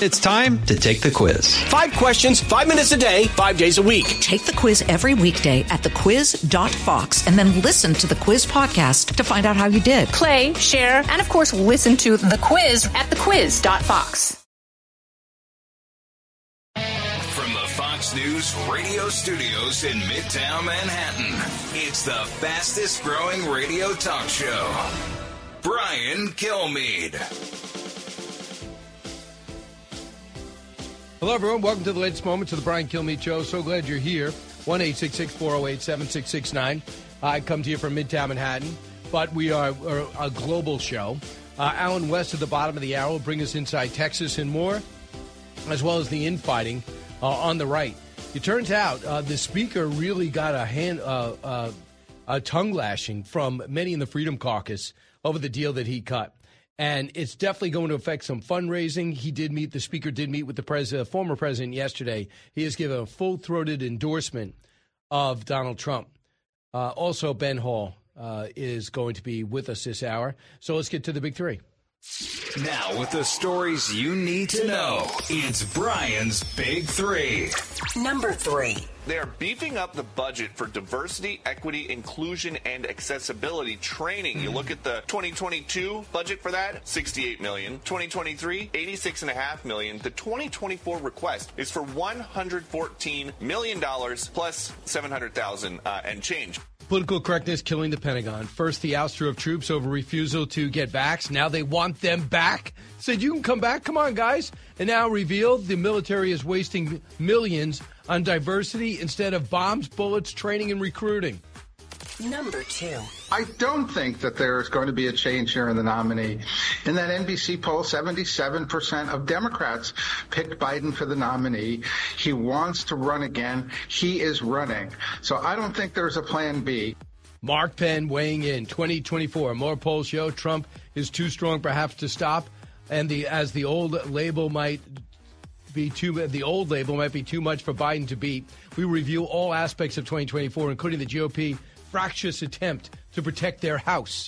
It's time to take the quiz. 5 questions, 5 minutes a day, 5 days a week. Take the quiz every weekday at thequiz.fox and then listen to the quiz podcast to find out how you did. Play, share, and of course, listen to the quiz at thequiz.fox. From the Fox News radio studios in Midtown Manhattan, it's the fastest growing radio talk show. Brian Kilmeade. Hello, everyone. Welcome to the latest moments of the Brian Kilmeade Show. So glad you're here. 1-866-408-7669. I come to you from Midtown Manhattan, but we're a global show. Alan West at the bottom of the hour will bring us inside Texas and more, as well as the infighting on the right. It turns out the speaker really got a tongue lashing from many in the Freedom Caucus over the deal that he cut. And it's definitely going to affect some fundraising. The speaker did meet with the former president yesterday. He has given a full-throated endorsement of Donald Trump. Also, Ben Hall is going to be with us this hour. So let's get to the big three. Now, with the stories you need to know, it's Brian's Big Three. Number 3. They're beefing up the budget for diversity, equity, inclusion, and accessibility training. You look at the 2022 budget for that, $68 million. 2023, $86.5 million. The 2024 request is for $114 million plus $700,000 and change. Political correctness killing the Pentagon. First, the ouster of troops over refusal to get vaxxed. Now they want them back. Said, you can come back. Come on, guys. And now revealed the military is wasting millions on diversity instead of bombs, bullets, training, and recruiting. Number 2. I don't think that there's going to be a change here in the nominee. In that NBC poll, 77% of Democrats picked Biden for the nominee. He wants to run again. He is running. So I don't think there's a plan B. Mark Penn weighing in. 2024. More polls show Trump is too strong perhaps to stop. And the old label might be too much for Biden to beat. We review all aspects of 2024, including the GOP fractious attempt to protect their house.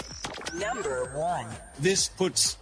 Number 1. This puts,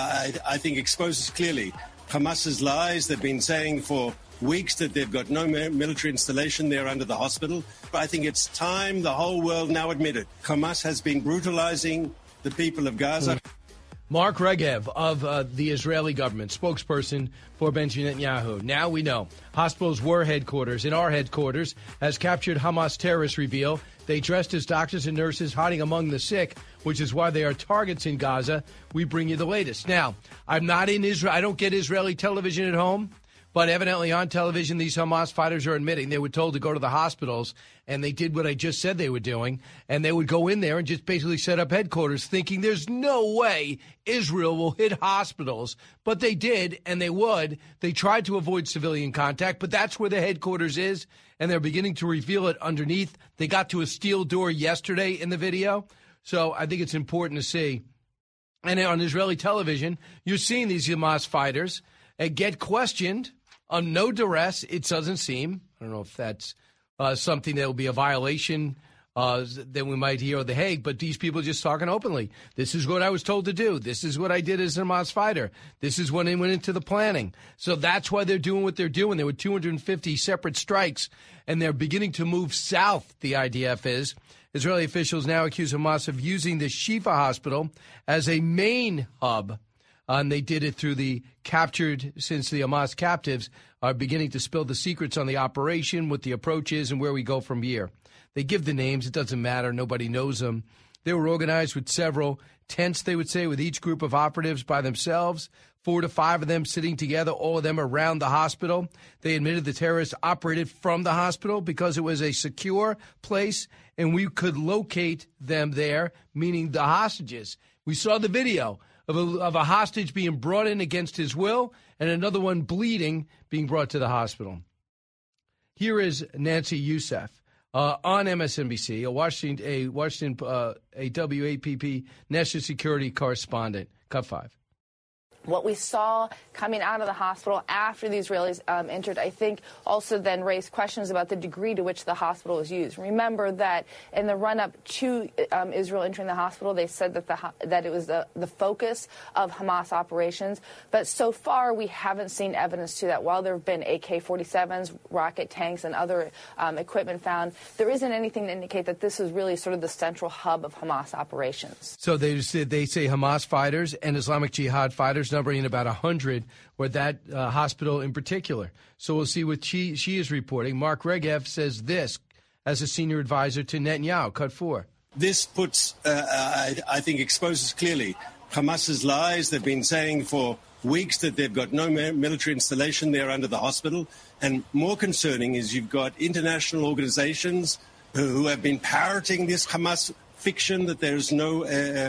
I think, exposes clearly Hamas's lies. They've been saying for weeks that they've got no military installation there under the hospital. But I think it's time the whole world now admit it. Hamas has been brutalizing the people of Gaza. Mark Regev of the Israeli government, spokesperson for Benjamin Netanyahu. Now we know hospitals were headquarters. In our headquarters, as captured Hamas terrorists reveal, they dressed as doctors and nurses hiding among the sick, which is why they are targets in Gaza. We bring you the latest. Now, I'm not in Israel. I don't get Israeli television at home. But evidently on television, these Hamas fighters are admitting they were told to go to the hospitals, and they did what I just said they were doing, and they would go in there and just basically set up headquarters thinking there's no way Israel will hit hospitals. But they did, and they would. They tried to avoid civilian contact, but that's where the headquarters is, and they're beginning to reveal it underneath. They got to a steel door yesterday in the video, so I think it's important to see. And on Israeli television, you're seeing these Hamas fighters get questioned on no duress, it doesn't seem. I don't know if that's something that will be a violation that we might hear at The Hague, but these people are just talking openly. This is what I was told to do. This is what I did as a Hamas fighter. This is when they went into the planning. So that's why they're doing what they're doing. There were 250 separate strikes, and they're beginning to move south, the IDF is. Israeli officials now accuse Hamas of using the Shifa hospital as a main hub. And they did it through the captured, since the Hamas captives are beginning to spill the secrets on the operation, what the approach is, and where we go from here. They give the names. It doesn't matter. Nobody knows them. They were organized with several tents, they would say, with each group of operatives by themselves, 4 to 5 of them sitting together, all of them around the hospital. They admitted the terrorists operated from the hospital because it was a secure place, and we could locate them there, meaning the hostages. We saw the video of a hostage being brought in against his will and another one bleeding being brought to the hospital. Here is Nancy Youssef on MSNBC, a WAPP national security correspondent. Cut 5. What we saw coming out of the hospital after the Israelis entered, I think, also then raised questions about the degree to which the hospital was used. Remember that in the run-up to Israel entering the hospital, they said that it was the focus of Hamas operations. But so far, we haven't seen evidence to that. While there have been AK-47s, rocket tanks, and other equipment found, there isn't anything to indicate that this is really sort of the central hub of Hamas operations. So they say Hamas fighters and Islamic Jihad fighters, numbering about 100, were at that hospital in particular. So we'll see what she is reporting. Mark Regev says this as a senior advisor to Netanyahu. Cut 4. This puts, I think, exposes clearly Hamas's lies. They've been saying for weeks that they've got no military installation there under the hospital. And more concerning is you've got international organizations who have been parroting this Hamas fiction that there's no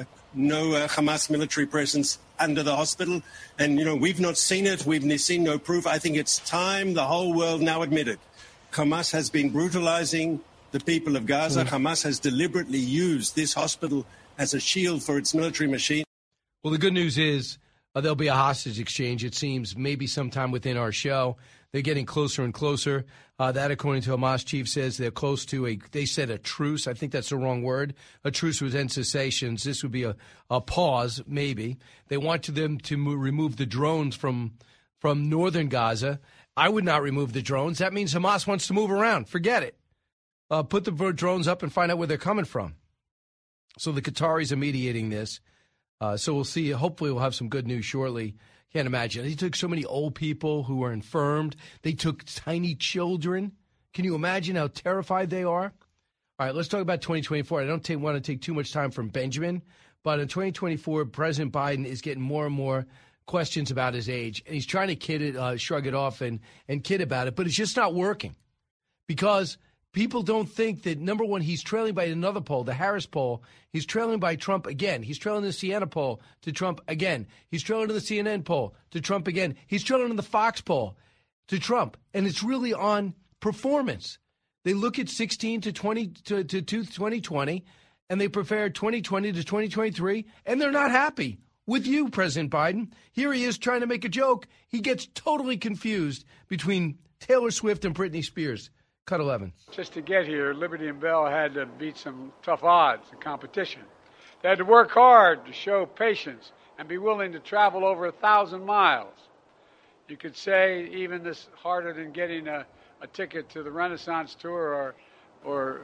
Hamas military presence under the hospital. And, we've not seen it. We've seen no proof. I think it's time the whole world now admitted Hamas has been brutalizing the people of Gaza. Hamas has deliberately used this hospital as a shield for its military machine. Well, the good news is there'll be a hostage exchange, it seems, maybe sometime within our show. They're getting closer and closer. That, according to Hamas chief, says they're close to they said a truce. I think that's the wrong word. A truce with end cessations. This would be a pause, maybe. They want them to remove the drones from northern Gaza. I would not remove the drones. That means Hamas wants to move around. Forget it. Put the drones up and find out where they're coming from. So the Qataris are mediating this. So we'll see. Hopefully we'll have some good news shortly. Can't imagine. They took so many old people who were infirmed. They took tiny children. Can you imagine how terrified they are? All right, let's talk about 2024. I don't want to take too much time from Benjamin, but in 2024, President Biden is getting more and more questions about his age, and he's trying to shrug it off and kid about it, but it's just not working because people don't think that, number one, he's trailing by another poll, the Harris poll. He's trailing by Trump again. He's trailing the Siena poll to Trump again. He's trailing to the CNN poll to Trump again. He's trailing in the Fox poll to Trump. And it's really on performance. They look at 16 to 2020, and they compare 2020 to 2023, and they're not happy with you, President Biden. Here he is trying to make a joke. He gets totally confused between Taylor Swift and Britney Spears. Cut 11. Just to get here, Liberty and Bell had to beat some tough odds in competition. They had to work hard to show patience and be willing to travel over 1,000 miles. You could say even this harder than getting a ticket to the Renaissance tour or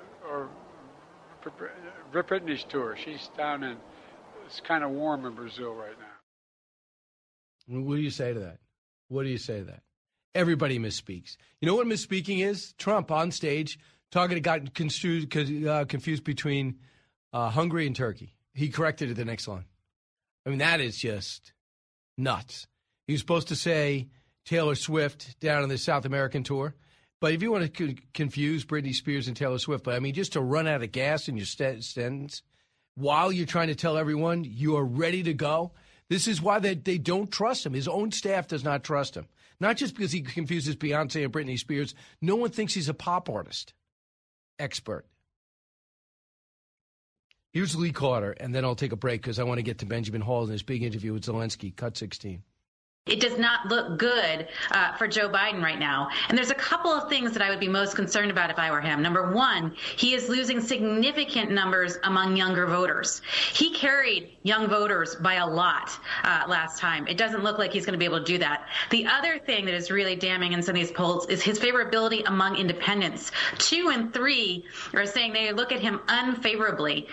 Britney's tour. She's down in, it's kind of warm in Brazil right now. What do you say to that? What do you say to that? Everybody misspeaks. You know what misspeaking is? Trump on stage got confused between Hungary and Turkey. He corrected it the next line. I mean, that is just nuts. He was supposed to say Taylor Swift down on the South American tour. But if you want to confuse Britney Spears and Taylor Swift, but I mean, just to run out of gas in your sentence while you're trying to tell everyone you are ready to go, this is why they don't trust him. His own staff does not trust him. Not just because he confuses Beyonce and Britney Spears. No one thinks he's a pop artist. Expert. Here's Lee Carter, and then I'll take a break because I want to get to Benjamin Hall in his big interview with Zelensky. Cut 16. It does not look good for Joe Biden right now. And there's a couple of things that I would be most concerned about if I were him. Number one, he is losing significant numbers among younger voters. He carried young voters by a lot last time. It doesn't look like he's going to be able to do that. The other thing that is really damning in some of these polls is his favorability among independents. 2 and 3 are saying they look at him unfavorably.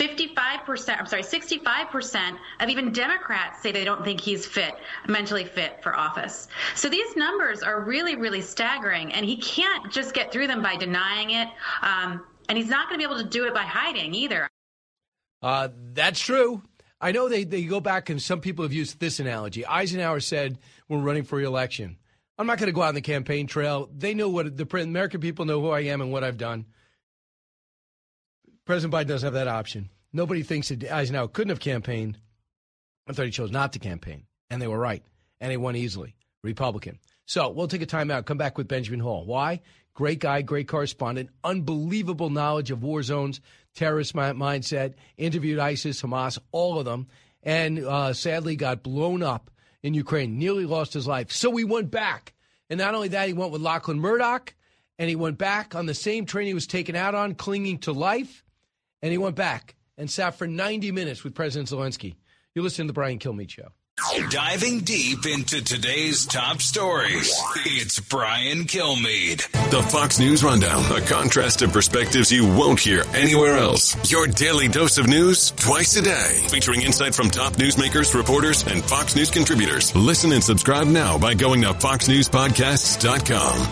65% of even Democrats say they don't think he's mentally fit for office. So these numbers are really, really staggering, and he can't just get through them by denying it. And he's not going to be able to do it by hiding either. That's true. I know they go back, and some people have used this analogy. Eisenhower said, we're running for re-election. I'm not going to go out on the campaign trail. They know what the American people know who I am and what I've done. President Biden doesn't have that option. Nobody thinks that Eisenhower couldn't have campaigned. I thought he chose not to campaign, and they were right. And he won easily, Republican. So we'll take a timeout, come back with Benjamin Hall. Why? Great guy, great correspondent, unbelievable knowledge of war zones, terrorist mindset, interviewed ISIS, Hamas, all of them, and sadly got blown up in Ukraine, nearly lost his life. So he went back. And not only that, he went with Lachlan Murdoch, and he went back on the same train he was taken out on, clinging to life. And he went back and sat for 90 minutes with President Zelensky. You listen to the Brian Kilmeade Show. Diving deep into today's top stories, it's Brian Kilmeade. The Fox News Rundown, a contrast of perspectives you won't hear anywhere else. Your daily dose of news twice a day, featuring insight from top newsmakers, reporters, and Fox News contributors. Listen and subscribe now by going to foxnewspodcasts.com.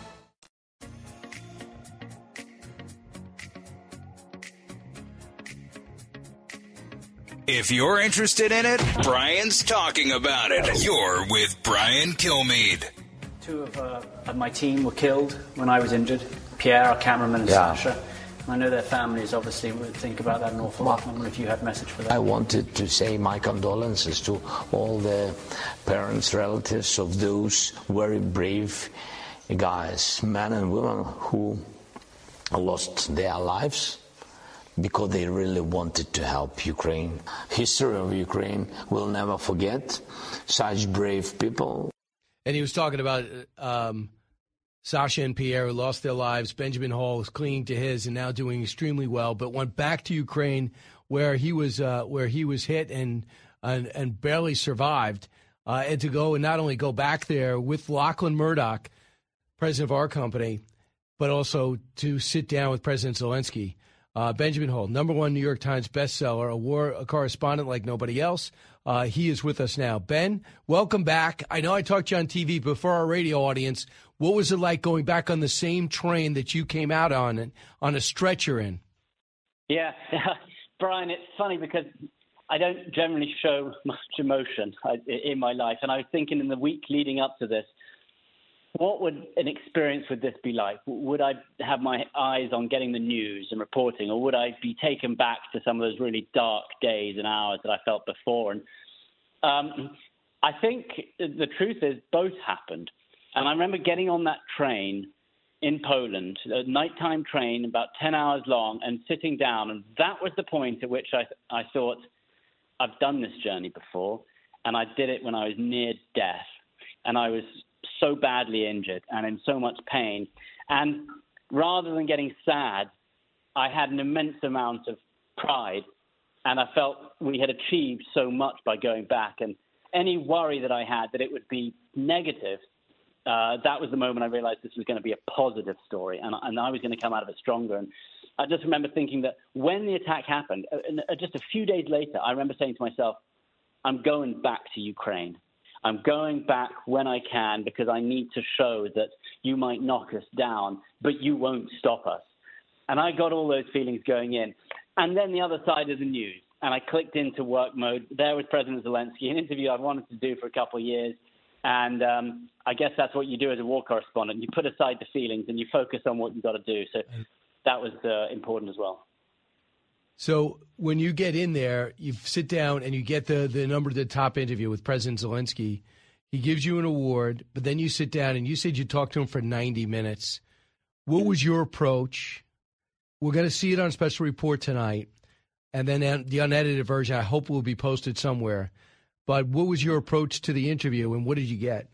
If you're interested in it, Brian's talking about it. You're with Brian Kilmeade. Two of my team were killed when I was injured. Pierre, our cameraman, and Sasha. I know their families obviously would think about that an awful lot. I wonder if you had a message for them. I wanted to say my condolences to all the parents, relatives of those very brave guys, men and women who lost their lives because they really wanted to help Ukraine. History of Ukraine will never forget such brave people. And he was talking about Sasha and Pierre who lost their lives. Benjamin Hall is clinging to his and now doing extremely well, but went back to Ukraine where he was hit and barely survived. And to go and not only go back there with Lachlan Murdoch, president of our company, but also to sit down with President Zelensky. Benjamin Hall, #1 New York Times bestseller, a war correspondent like nobody else. He is with us now. Ben, welcome back. I know I talked to you on TV, but for our radio audience, what was it like going back on the same train that you came out on a stretcher in? Yeah, Brian, it's funny because I don't generally show much emotion in my life. And I was thinking in the week leading up to this, what would an experience would this be like? Would I have my eyes on getting the news and reporting, or would I be taken back to some of those really dark days and hours that I felt before? And I think the truth is both happened. And I remember getting on that train in Poland, a nighttime train, about 10 hours long, and sitting down. And that was the point at which I thought, I've done this journey before, and I did it when I was near death. And I was so badly injured and in so much pain. And rather than getting sad, I had an immense amount of pride, and I felt we had achieved so much by going back. And any worry that I had that it would be negative, that was the moment I realized this was going to be a positive story, and I was going to come out of it stronger. And I just remember thinking that when the attack happened, just a few days later, I remember saying to myself, I'm going back to Ukraine. I'm going back when I can because I need to show that you might knock us down, but you won't stop us. And I got all those feelings going in. And then the other side of the news, and I clicked into work mode. There was President Zelensky, an interview I've wanted to do for a couple of years. And I guess that's what you do as a war correspondent. You put aside the feelings and you focus on what you've got to do. So that was important as well. So when you get in there, you sit down and you get the top interview with President Zelensky. He gives you an award, but then you sit down and you said you talked to him for 90 minutes. What was your approach? We're going to see it on Special Report tonight, and then the unedited version I hope will be posted somewhere. But what was your approach to the interview, and what did you get?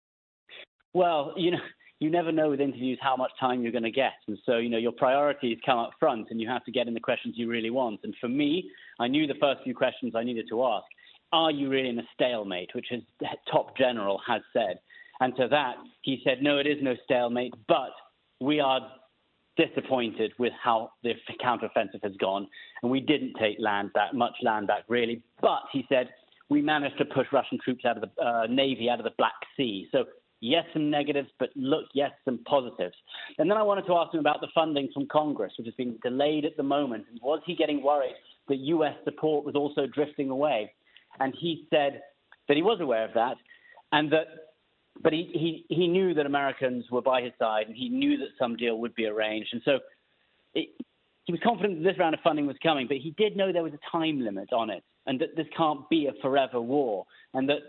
Well, you never know with interviews how much time you're going to get. And so, your priorities come up front and you have to get in the questions you really want. And for me, I knew the first few questions I needed to ask. Are you really in a stalemate, which his top general has said? And to that, he said, no, it is no stalemate, but we are disappointed with how the counteroffensive has gone. And we didn't take much land back, really. But, he said, we managed to push Russian troops out of the Navy, out of the Black Sea. So, yes, some negatives, but look, yes, some positives. And then I wanted to ask him about the funding from Congress, which has been delayed at the moment. And was he getting worried that U.S. support was also drifting away? And he said that he was aware of that, and but he knew that Americans were by his side, and he knew that some deal would be arranged. And so he was confident that this round of funding was coming, but he did know there was a time limit on it, and that this can't be a forever war, and that,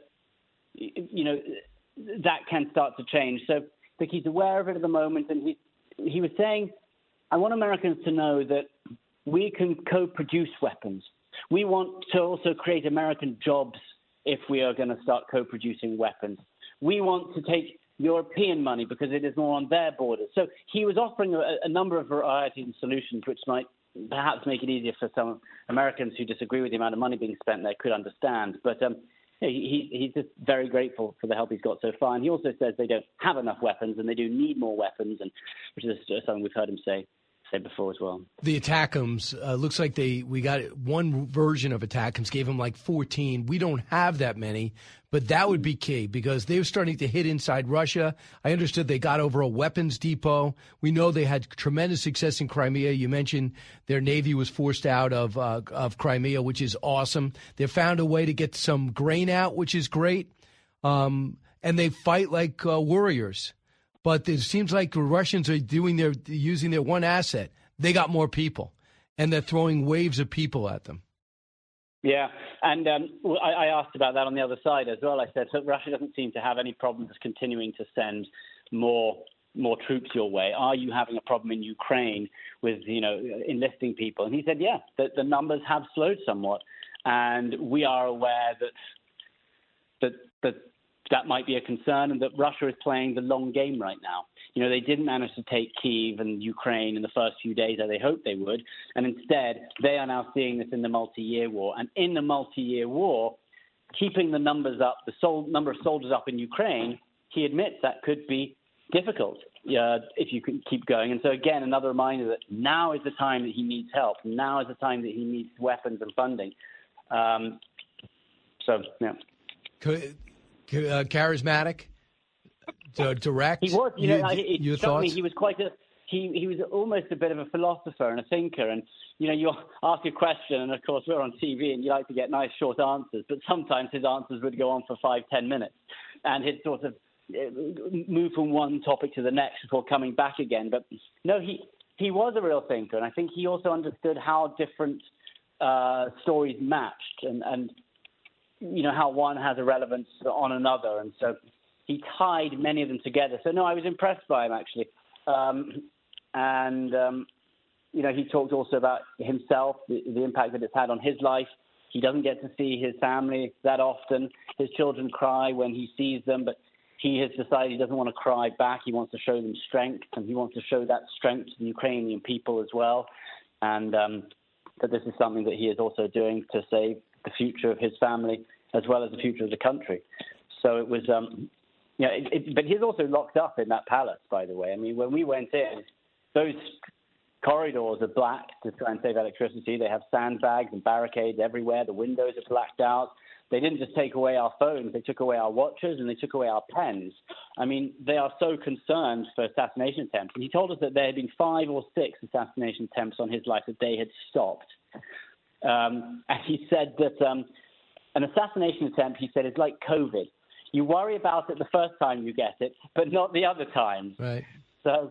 that can start to change. So I think he's aware of it at the moment, and he was saying, I want Americans to know that we can co-produce weapons. We want to also create American jobs if we are going to start co-producing weapons. We want to take European money because it is more on their borders. So he was offering a number of varieties and solutions which might perhaps make it easier for some Americans who disagree with the amount of money being spent there could understand. But he's just very grateful for the help he's got so far. And he also says they don't have enough weapons and they do need more weapons, and which is something we've heard him say before as well. The ATACMS, looks like we got one version of ATACMS, gave them like 14. We don't have that many, but that would be key because they're starting to hit inside Russia. I understood they got over a weapons depot. We know they had tremendous success in Crimea. You mentioned their Navy was forced out of Crimea, which is awesome. They found a way to get some grain out, which is great. And they fight like warriors. But it seems like the Russians are using their one asset. They got more people, and they're throwing waves of people at them. Yeah, and I asked about that on the other side as well. I said, so Russia doesn't seem to have any problems continuing to send more troops your way. Are you having a problem in Ukraine with, enlisting people? And he said, yeah, the numbers have slowed somewhat, and we are aware that might be a concern, and that Russia is playing the long game right now. They didn't manage to take Kyiv and Ukraine in the first few days that they hoped they would, and instead they are now seeing this in the multi-year war. And in the multi-year war, keeping the numbers up, number of soldiers up in Ukraine, he admits that could be difficult if you can keep going. And so again, another reminder that now is the time that he needs help. Now is the time that he needs weapons and funding. Charismatic, direct. He was, your struck me. thoughts? He was he was almost a bit of a philosopher and a thinker. And you ask a question, and of course we're on TV, and you like to get nice short answers. But sometimes his answers would go on for 5-10 minutes, and he'd sort of move from one topic to the next before coming back again. But no, he was a real thinker, and I think he also understood how different stories matched, and how one has a relevance on another. And so he tied many of them together. So, no, I was impressed by him, actually. He talked also about himself, the impact that it's had on his life. He doesn't get to see his family that often. His children cry when he sees them, but he has decided he doesn't want to cry back. He wants to show them strength, and he wants to show that strength to the Ukrainian people as well. And that this is something that he is also doing to save the future of his family as well as the future of the country. So it was, but he's also locked up in that palace, by the way. I mean, when we went in, those corridors are black to try and save electricity. They have sandbags and barricades everywhere. The windows are blacked out. They didn't just take away our phones. They took away our watches and they took away our pens. I mean, they are so concerned for assassination attempts. And he told us that there had been 5 or 6 assassination attempts on his life that they had stopped. And he said that an assassination attempt, he said, is like COVID. You worry about it the first time you get it, but not the other times. Right. So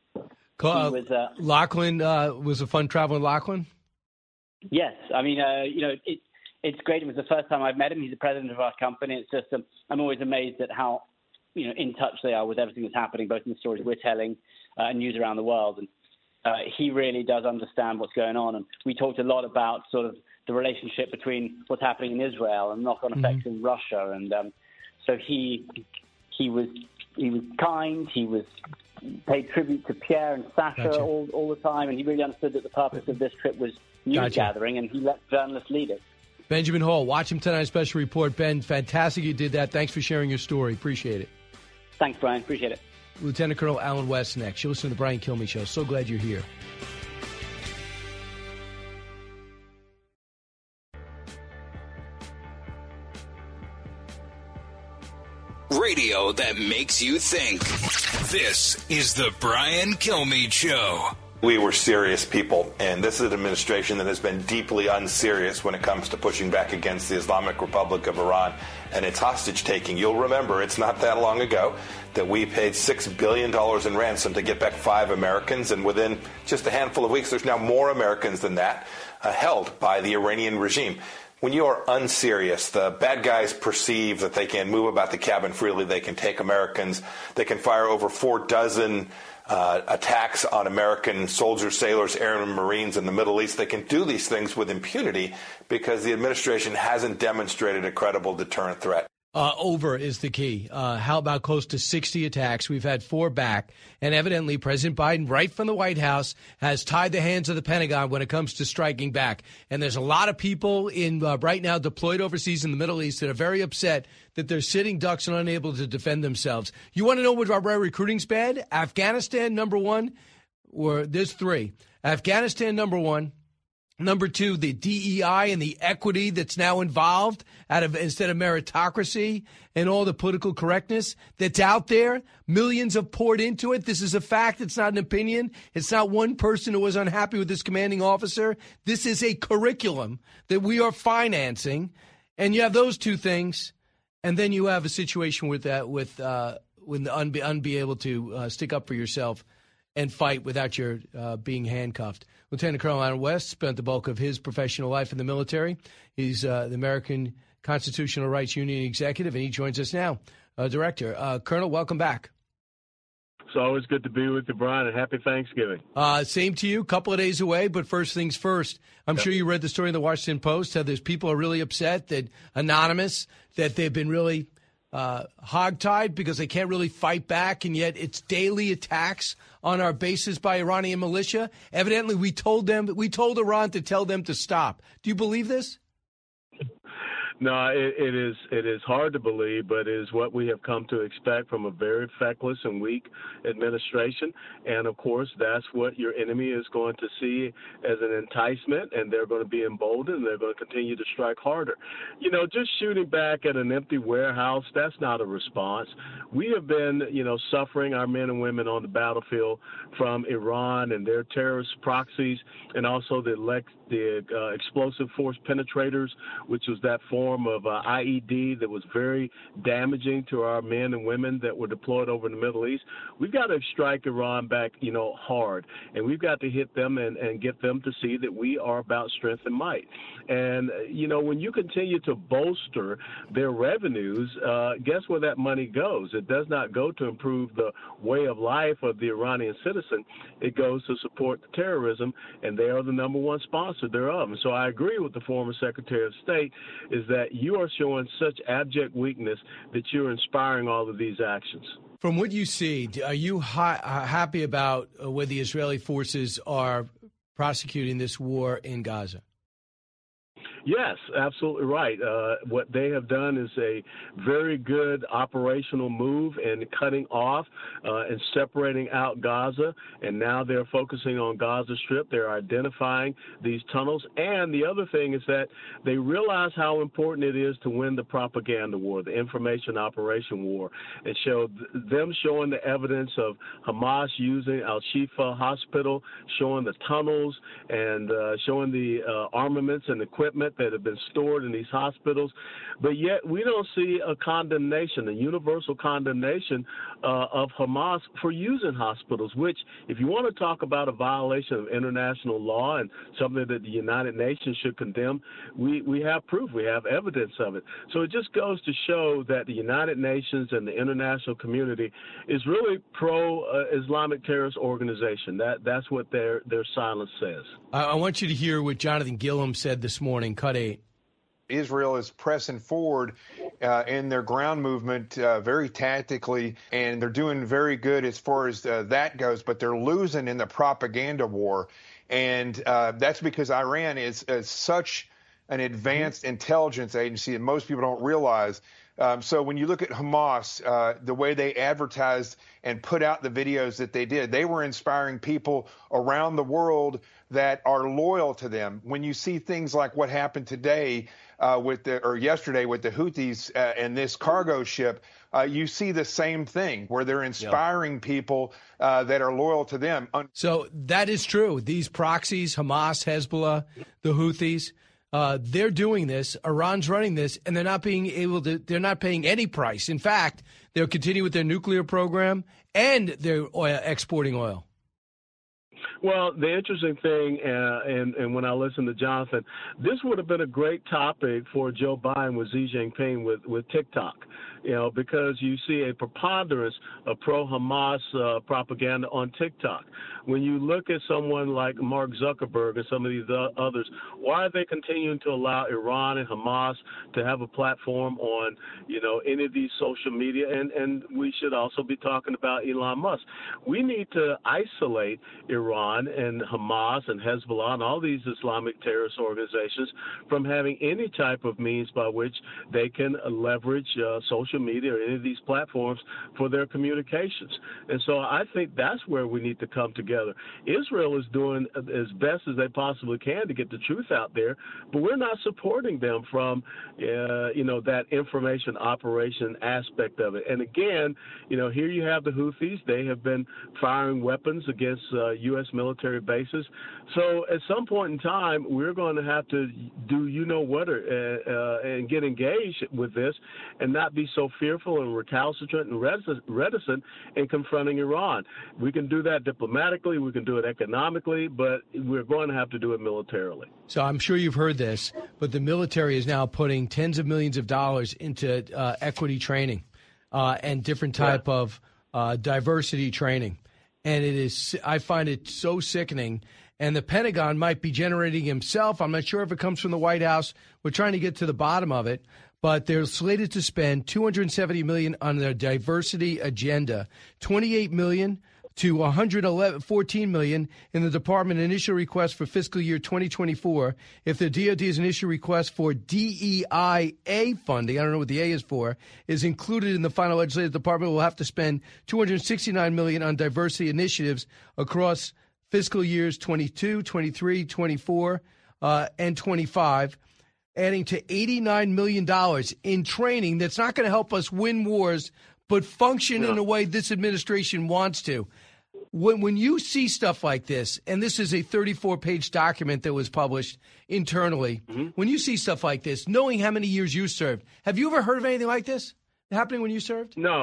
Lachlan was a fun travel in Lachlan? Yes. I mean, it's great. It was the first time I've met him. He's the president of our company. It's just I'm always amazed at how in touch they are with everything that's happening, both in the stories we're telling and news around the world. And he really does understand what's going on. And we talked a lot about sort of the relationship between what's happening in Israel and knock-on effects in Russia. And so he was kind. He was paid tribute to Pierre and Sasha all the time, and he really understood that the purpose of this trip was news gathering, and he let journalists lead it. Benjamin Hall, watch him tonight, Special Report. Ben, fantastic you did that. Thanks for sharing your story. Appreciate it. Thanks, Brian. Appreciate it. Lieutenant Colonel Alan West next. You'll listen to the Brian Kilmeade Show. So glad you're here. Radio that makes you think. This is the Brian Kilmeade Show. We were serious people, and this is an administration that has been deeply unserious when it comes to pushing back against the Islamic Republic of Iran and its hostage-taking. You'll remember it's not that long ago that we paid $6 billion in ransom to get back 5 Americans, and within just a handful of weeks, there's now more Americans than that held by the Iranian regime. when you are unserious, the bad guys perceive that they can move about the cabin freely, they can take Americans, they can fire over 4 dozen attacks on American soldiers, sailors, airmen, Marines in the Middle East. They can do these things with impunity because the administration hasn't demonstrated a credible deterrent threat. Over is the key. How about close to 60 attacks? We've had 4 back. And evidently, President Biden, right from the White House, has tied the hands of the Pentagon when it comes to striking back. And there's a lot of people in right now deployed overseas in the Middle East that are very upset that they're sitting ducks and unable to defend themselves. You want to know what our recruiting's bad? Afghanistan, number 1. There's 3. Afghanistan, number 1. Number 2, the DEI and the equity that's now involved instead of meritocracy and all the political correctness that's out there. Millions have poured into it. This is a fact. It's not an opinion. It's not one person who was unhappy with this commanding officer. This is a curriculum that we are financing. And you have those 2 things. And then you have a situation with unbe able to stick up for yourself and fight without your being handcuffed. Lieutenant Colonel Allen West spent the bulk of his professional life in the military. He's the American Constitutional Rights Union executive, and he joins us now. Director, Colonel, welcome back. It's always good to be with you, Brian, and happy Thanksgiving. Same to you. Couple of days away, but first things first. I'm sure you read the story in the Washington Post, how there's people are really upset that anonymous, that they've been really hogtied because they can't really fight back, and yet it's daily attacks on our bases by Iranian militia. Evidently, we told Iran to tell them to stop. Do you believe this? No, it is hard to believe, but it is what we have come to expect from a very feckless and weak administration. And, of course, that's what your enemy is going to see as an enticement, and they're going to be emboldened, and they're going to continue to strike harder. You know, just shooting back at an empty warehouse, that's not a response. We have been, suffering, our men and women on the battlefield, from Iran and their terrorist proxies, and also the explosive force penetrators, which was that form of IED that was very damaging to our men and women that were deployed over in the Middle East. We've got to strike Iran back, hard, and we've got to hit them and get them to see that we are about strength and might. And, when you continue to bolster their revenues, guess where that money goes? It does not go to improve the way of life of the Iranian citizen. It goes to support the terrorism, and they are the number 1 sponsor thereof. And so I agree with the former Secretary of State is that you are showing such abject weakness that you're inspiring all of these actions. From what you see, are you happy about where the Israeli forces are prosecuting this war in Gaza? Yes, absolutely right. What they have done is a very good operational move in cutting off and separating out Gaza, and now they're focusing on Gaza Strip. They're identifying these tunnels, and the other thing is that they realize how important it is to win the propaganda war, the information operation war, and showing the evidence of Hamas using Al-Shifa Hospital, showing the tunnels, and showing the armaments and equipment that have been stored in these hospitals. But yet we don't see a condemnation, a universal condemnation of Hamas for using hospitals, which, if you want to talk about a violation of international law and something that the United Nations should condemn, we have proof, we have evidence of it. So it just goes to show that the United Nations and the international community is really pro-Islamic terrorist organization. That's what their silence says. I want you to hear what Jonathan Gilliam said this morning, Cut 8. Israel is pressing forward in their ground movement very tactically, and they're doing very good as far as that goes, but they're losing in the propaganda war. And that's because Iran is such an advanced intelligence agency that most people don't realize. So when you look at Hamas, the way they advertised and put out the videos that they did, they were inspiring people around the world that are loyal to them. When you see things like what happened today yesterday with the Houthis and this cargo ship, you see the same thing where they're inspiring people that are loyal to them. So that is true. These proxies, Hamas, Hezbollah, the Houthis, they're doing this. Iran's running this, and they're not paying any price. In fact, they'll continue with their nuclear program, and they're exporting oil. Well, the interesting thing, and when I listened to Jonathan, this would have been a great topic for Joe Biden with Xi Jinping with TikTok, because you see a preponderance of pro-Hamas propaganda on TikTok. When you look at someone like Mark Zuckerberg and some of these others, why are they continuing to allow Iran and Hamas to have a platform on, any of these social media? And we should also be talking about Elon Musk. We need to isolate Iran and Hamas and Hezbollah and all these Islamic terrorist organizations from having any type of means by which they can leverage social media or any of these platforms for their communications. And so I think that's where we need to come together. Israel is doing as best as they possibly can to get the truth out there, but we're not supporting them from, that information operation aspect of it. And again, here you have the Houthis. They have been firing weapons against U.S. military bases. So at some point in time, we're going to have to do and get engaged with this and not be so fearful and recalcitrant and reticent in confronting Iran. We can do that diplomatically. We can do it economically, but we're going to have to do it militarily. So I'm sure you've heard this, but the military is now putting tens of millions of dollars into equity training and different type of diversity training. And I find it so sickening. And the Pentagon might be generating himself. I'm not sure if it comes from the White House. We're trying to get to the bottom of it. But they're slated to spend $270 million on their diversity agenda, $28 million to $114 million in the department initial request for fiscal year 2024. If the DOD's initial request for DEIA funding, I don't know what the A is for, is included in the final legislative department, will have to spend $269 million on diversity initiatives across fiscal years 22, 23, 24, and 25, adding to $89 million in training that's not going to help us win wars, but function in a way this administration wants to. When you see stuff like this, and this is a 34-page document that was published internally, when you see stuff like this, knowing how many years you served, have you ever heard of anything like this happening when you served? No.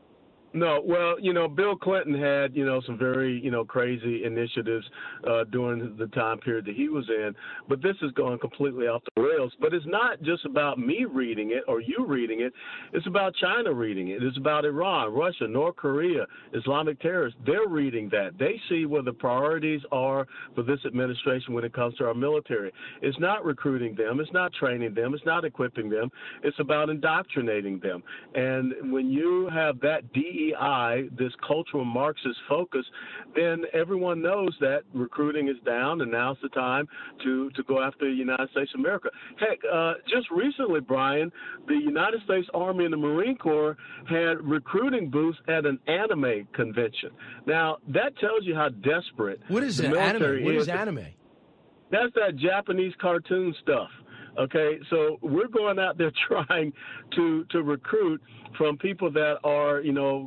Well, Bill Clinton had, some very, crazy initiatives during the time period that he was in. But this is going completely off the rails. But it's not just about me reading it or you reading it. It's about China reading it. It's about Iran, Russia, North Korea, Islamic terrorists. They're reading that. They see where the priorities are for this administration when it comes to our military. It's not recruiting them. It's not training them. It's not equipping them. It's about indoctrinating them. And when you have that this cultural Marxist focus, then everyone knows that recruiting is down, and now's the time to go after the United States of America. Heck, just recently, Brian, the United States Army and the Marine Corps had recruiting booths at an anime convention. Now, that tells you how desperate the military is. What is anime? That's that Japanese cartoon stuff. Okay, so we're going out there trying to recruit from people that are,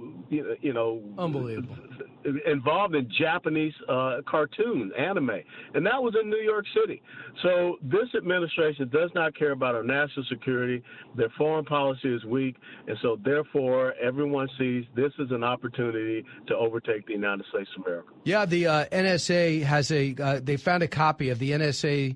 unbelievable, involved in Japanese cartoon, anime. And that was in New York City. So this administration does not care about our national security. Their foreign policy is weak. And so, therefore, everyone sees this as an opportunity to overtake the United States of America. Yeah, the NSA has they found a copy of the NSA's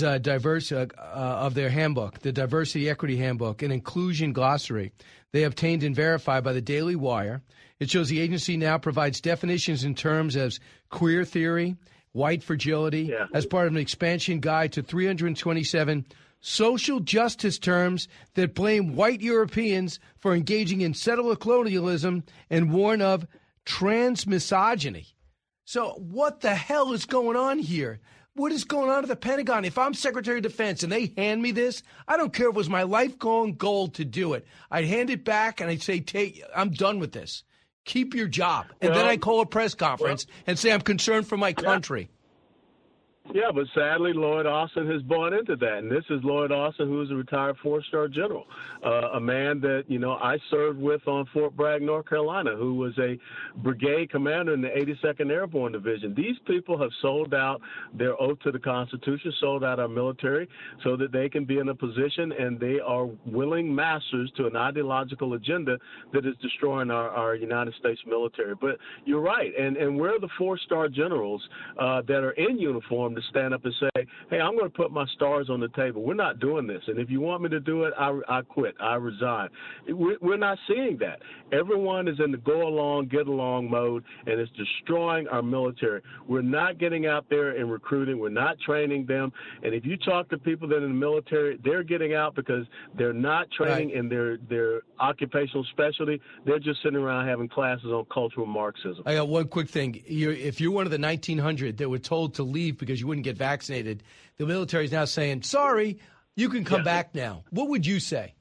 of their handbook, the Diversity Equity Handbook, an inclusion glossary they obtained and verified by the Daily Wire. It shows the agency now provides definitions in terms as queer theory, white fragility, as part of an expansion guide to 327 social justice terms that blame white Europeans for engaging in settler colonialism and warn of transmisogyny. So what the hell is going on here? What is going on at the Pentagon? If I'm Secretary of Defense and they hand me this, I don't care if it was my lifelong goal to do it. I'd hand it back and I'd say, I'm done with this. Keep your job. And then I call a press conference and say I'm concerned for my country. Yeah, but sadly, Lloyd Austin has bought into that. And this is Lloyd Austin, who is a retired four-star general, a man that, I served with on Fort Bragg, North Carolina, who was a brigade commander in the 82nd Airborne Division. These people have sold out their oath to the Constitution, sold out our military so that they can be in a position, and they are willing masters to an ideological agenda that is destroying our United States military. But you're right, and we're the four-star generals that are in uniform to stand up and say, hey, I'm going to put my stars on the table. We're not doing this. And if you want me to do it, I quit. I resign. We're not seeing that. Everyone is in the go along, get along mode, and it's destroying our military. We're not getting out there and recruiting. We're not training them. And if you talk to people that are in the military, they're getting out because they're not training in their occupational specialty. They're just sitting around having classes on cultural Marxism. I got one quick thing. If you're one of the 1,900 that were told to leave because you wouldn't get vaccinated, the military is now saying, sorry, you can come back now. What would you say?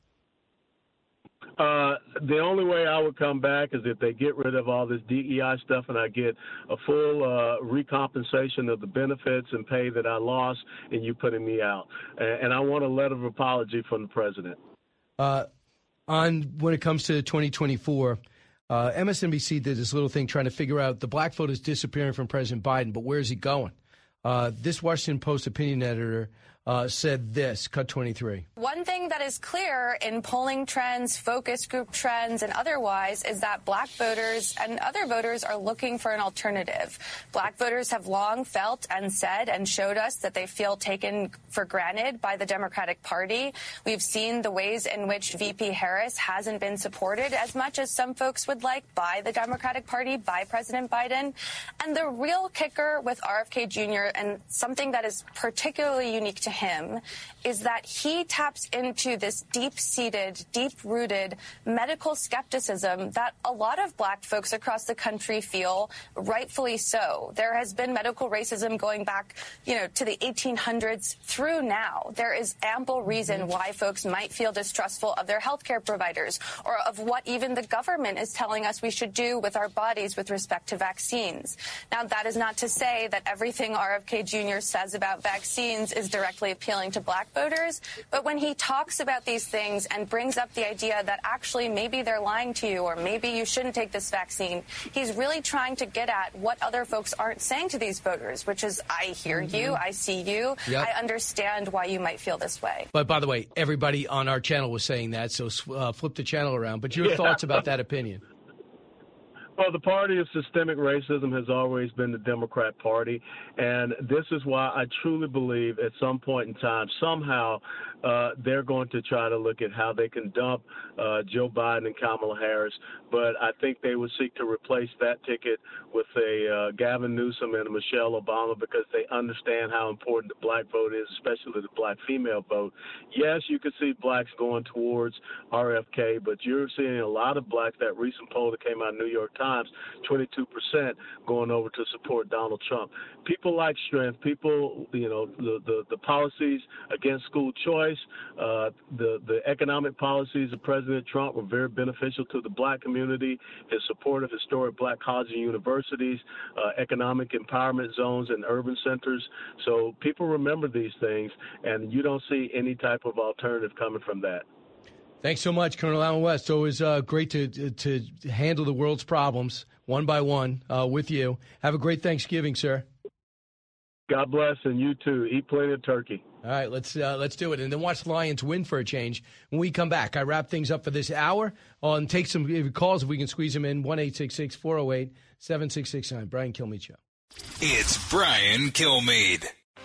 The only way I would come back is if they get rid of all this DEI stuff and I get a full recompensation of the benefits and pay that I lost and you putting me out. And I want a letter of apology from the president. When it comes to 2024, MSNBC did this little thing trying to figure out the black vote is disappearing from President Biden, but where is he going? This Washington Post opinion editor said this, cut 23. One thing that is clear in polling trends, focus group trends, and otherwise is that black voters and other voters are looking for an alternative. Black voters have long felt and said and showed us that they feel taken for granted by the Democratic Party. We've seen the ways in which VP Harris hasn't been supported as much as some folks would like by the Democratic Party, by President Biden. And the real kicker with RFK Jr. and something that is particularly unique to him is that he taps into this deep-seated, deep-rooted medical skepticism that a lot of black folks across the country feel, rightfully so. There has been medical racism going back, to the 1800s through now. There is ample reason why folks might feel distrustful of their healthcare providers or of what even the government is telling us we should do with our bodies with respect to vaccines. Now, that is not to say that everything RFK Jr. says about vaccines is directly appealing to black voters, but when he talks about these things and brings up the idea that actually maybe they're lying to you or maybe you shouldn't take this vaccine, he's really trying to get at what other folks aren't saying to these voters, which is, I hear you, I see you, I understand why you might feel this way. But by the way, everybody on our channel was saying that, so flip the channel around. But your thoughts about that opinion? Well, the party of systemic racism has always been the Democrat Party, and this is why I truly believe at some point in time, somehow, they're going to try to look at how they can dump Joe Biden and Kamala Harris, but I think they would seek to replace that ticket with a Gavin Newsom and a Michelle Obama because they understand how important the black vote is, especially the black female vote. Yes, you can see blacks going towards RFK, but you're seeing a lot of blacks. That recent poll that came out of New York Times, 22% going over to support Donald Trump. People like strength. People, the policies against school choice, the economic policies of President Trump were very beneficial to the black community. His support of historic black colleges and universities, economic empowerment zones and urban centers. So people remember these things, and you don't see any type of alternative coming from that. Thanks so much, Colonel Allen West. Always great to handle the world's problems one by one with you. Have a great Thanksgiving, sir. God bless, and you too. Eat plenty of turkey. All right, let's do it, and then watch the Lions win for a change. When we come back, I wrap things up for this hour. And take some calls if we can squeeze them in. 1-866-408-7669. Brian Kilmeade Show. It's Brian Kilmeade.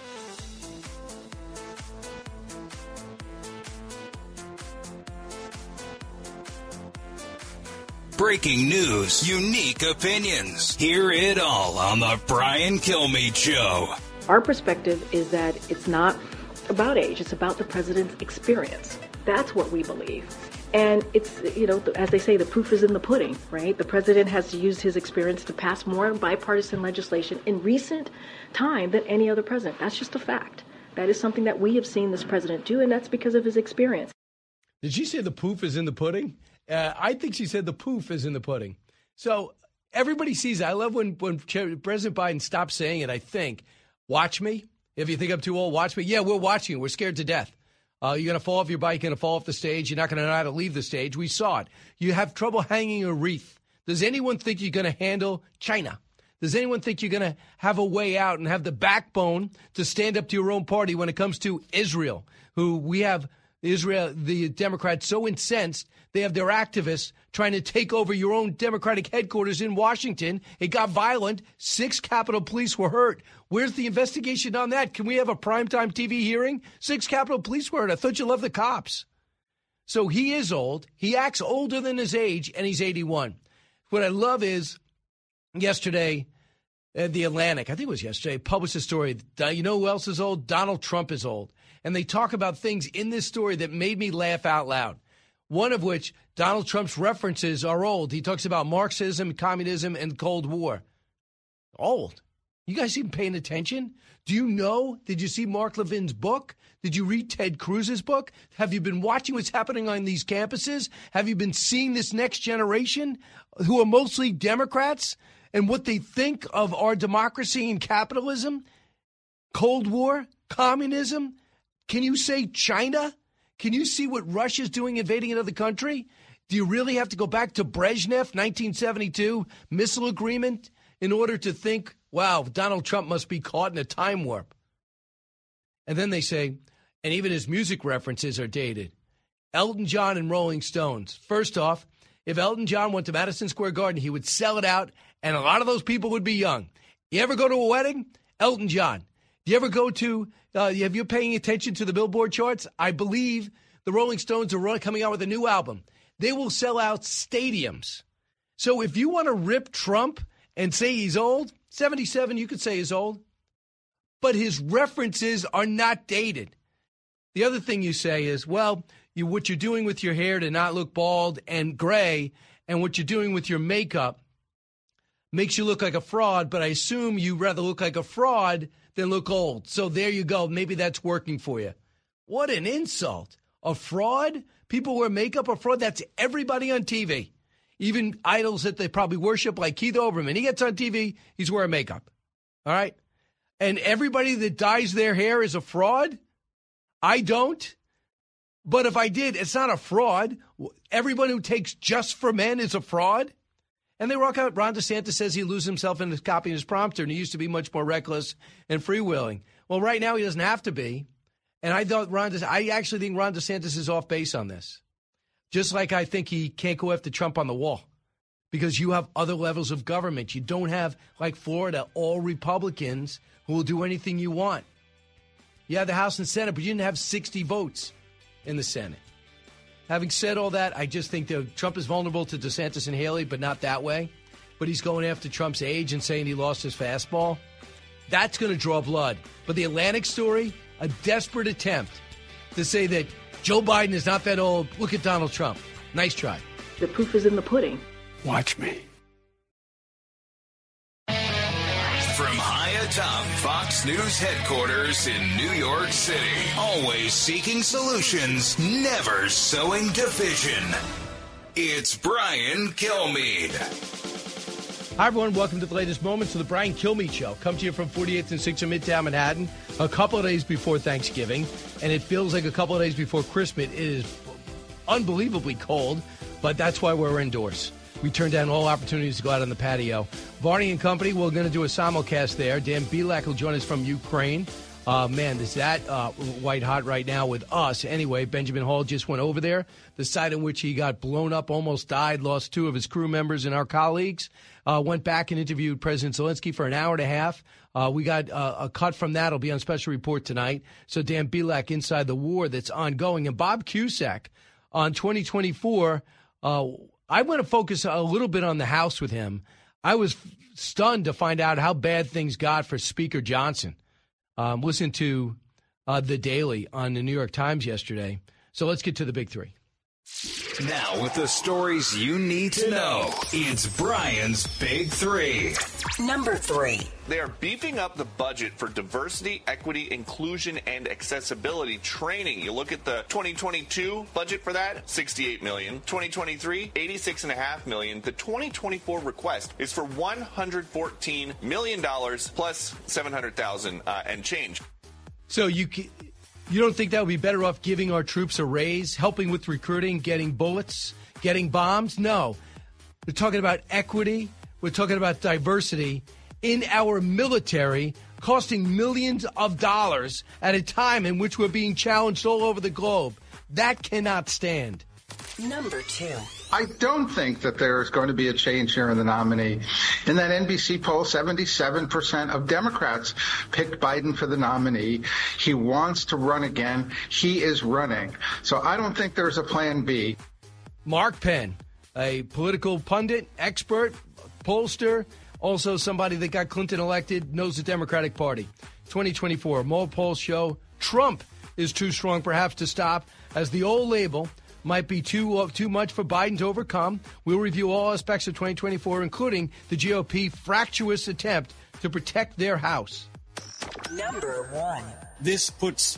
Breaking news, unique opinions. Hear it all on the Brian Kilmeade Show. Our perspective is that it's not about age. It's about the president's experience. That's what we believe. And it's, as they say, the proof is in the pudding, right? The president has used his experience to pass more bipartisan legislation in recent time than any other president. That's just a fact. That is something that we have seen this president do, and that's because of his experience. Did she say the proof is in the pudding? I think she said the poof is in the pudding. So everybody sees it. I love when President Biden stops saying it, I think. Watch me. If you think I'm too old, watch me. Yeah, we're watching. We're scared to death. You're going to fall off your bike. You're going to fall off the stage. You're not going to know how to leave the stage. We saw it. You have trouble hanging a wreath. Does anyone think you're going to handle China? Does anyone think you're going to have a way out and have the backbone to stand up to your own party when it comes to Israel, who we have Israel, the Democrats, so incensed they have their activists trying to take over your own Democratic headquarters in Washington. It got violent. 6 Capitol Police were hurt. Where's the investigation on that? Can we have a primetime TV hearing? 6 Capitol Police were hurt. I thought you loved the cops. So he is old. He acts older than his age, and he's 81. What I love is yesterday, The Atlantic, I think it was yesterday, published a story. You know who else is old? Donald Trump is old. And they talk about things in this story that made me laugh out loud. One of which, Donald Trump's references are old. He talks about Marxism, communism, and Cold War. Old. You guys even paying attention? Do you know? Did you see Mark Levin's book? Did you read Ted Cruz's book? Have you been watching what's happening on these campuses? Have you been seeing this next generation who are mostly Democrats and what they think of our democracy and capitalism? Cold War, communism? Can you say China? Can you see what Russia's doing invading another country? Do you really have to go back to Brezhnev, 1972, missile agreement, in order to think, wow, Donald Trump must be caught in a time warp? And then they say, and even his music references are dated. Elton John and Rolling Stones. First off, if Elton John went to Madison Square Garden, he would sell it out, and a lot of those people would be young. You ever go to a wedding? Elton John. Do you ever go to, have you paying attention to the Billboard charts? I believe the Rolling Stones are coming out with a new album. They will sell out stadiums. So if you want to rip Trump and say he's old, 77 you could say he's old, but his references are not dated. The other thing you say is, well, what you're doing with your hair to not look bald and gray and what you're doing with your makeup makes you look like a fraud, but I assume you rather look like a fraud than look old. So there you go. Maybe that's working for you. What an insult. A fraud? People wear makeup? A fraud? That's everybody on TV. Even idols that they probably worship, like Keith Olbermann. He gets on TV, he's wearing makeup. All right? And everybody that dyes their hair is a fraud? I don't. But if I did, it's not a fraud. Everyone who takes Just for Men is a fraud. And they rock out. Ron DeSantis says he loses himself in copying his prompter, and he used to be much more reckless and freewheeling. Well, right now he doesn't have to be. And I actually think Ron DeSantis is off base on this. Just like I think he can't go after Trump on the wall because you have other levels of government. You don't have, like Florida, all Republicans who will do anything you want. You have the House and Senate, but you didn't have 60 votes in the Senate. Having said all that, I just think that Trump is vulnerable to DeSantis and Haley, but not that way. But he's going after Trump's age and saying he lost his fastball. That's going to draw blood. But the Atlantic story, a desperate attempt to say that Joe Biden is not that old. Look at Donald Trump. Nice try. The proof is in the pudding. Watch me. From high atop Fox News headquarters in New York City, always seeking solutions, never sowing division. It's Brian Kilmeade. Hi, everyone. Welcome to the latest moments of the Brian Kilmeade Show. Come to you from 48th and 6th in Midtown Manhattan, a couple of days before Thanksgiving, and it feels like a couple of days before Christmas. It is unbelievably cold, but that's why we're indoors. We turned down all opportunities to go out on the patio. Varney and Company, we're going to do a simulcast there. Dan Bilak will join us from Ukraine. Man, is that white hot right now with us. Anyway, Benjamin Hall just went over there. The site in which he got blown up, almost died, lost 2 of his crew members and our colleagues. Went back and interviewed President Zelensky for an hour and a half. We got a cut from that. It'll be on Special Report tonight. So Dan Bilak inside the war that's ongoing. And Bob Cusack on 2024, I want to focus a little bit on the House with him. I was stunned to find out how bad things got for Speaker Johnson. Listen to The Daily on the New York Times yesterday. So let's get to the big 3. Now, with the stories you need to know, it's Brian's Big 3. Number 3. They are beefing up the budget for diversity, equity, inclusion, and accessibility training. You look at the 2022 budget for that, $68 million. 2023, $86.5 million. The 2024 request is for $114 million plus $700,000 and change. So you don't think that would be better off giving our troops a raise, helping with recruiting, getting bullets, getting bombs? No. We're talking about equity. We're talking about diversity in our military, costing millions of dollars at a time in which we're being challenged all over the globe. That cannot stand. Number 2. I don't think that there is going to be a change here in the nominee. In that NBC poll, 77% of Democrats picked Biden for the nominee. He wants to run again. He is running. So I don't think there's a plan B. Mark Penn, a political pundit, expert, pollster, also somebody that got Clinton elected, knows the Democratic Party. 2024, more polls show Trump is too strong perhaps to stop, as the old label might be too much for Biden to overcome. We'll review all aspects of 2024, including the GOP fractious attempt to protect their House. Number 1. This puts,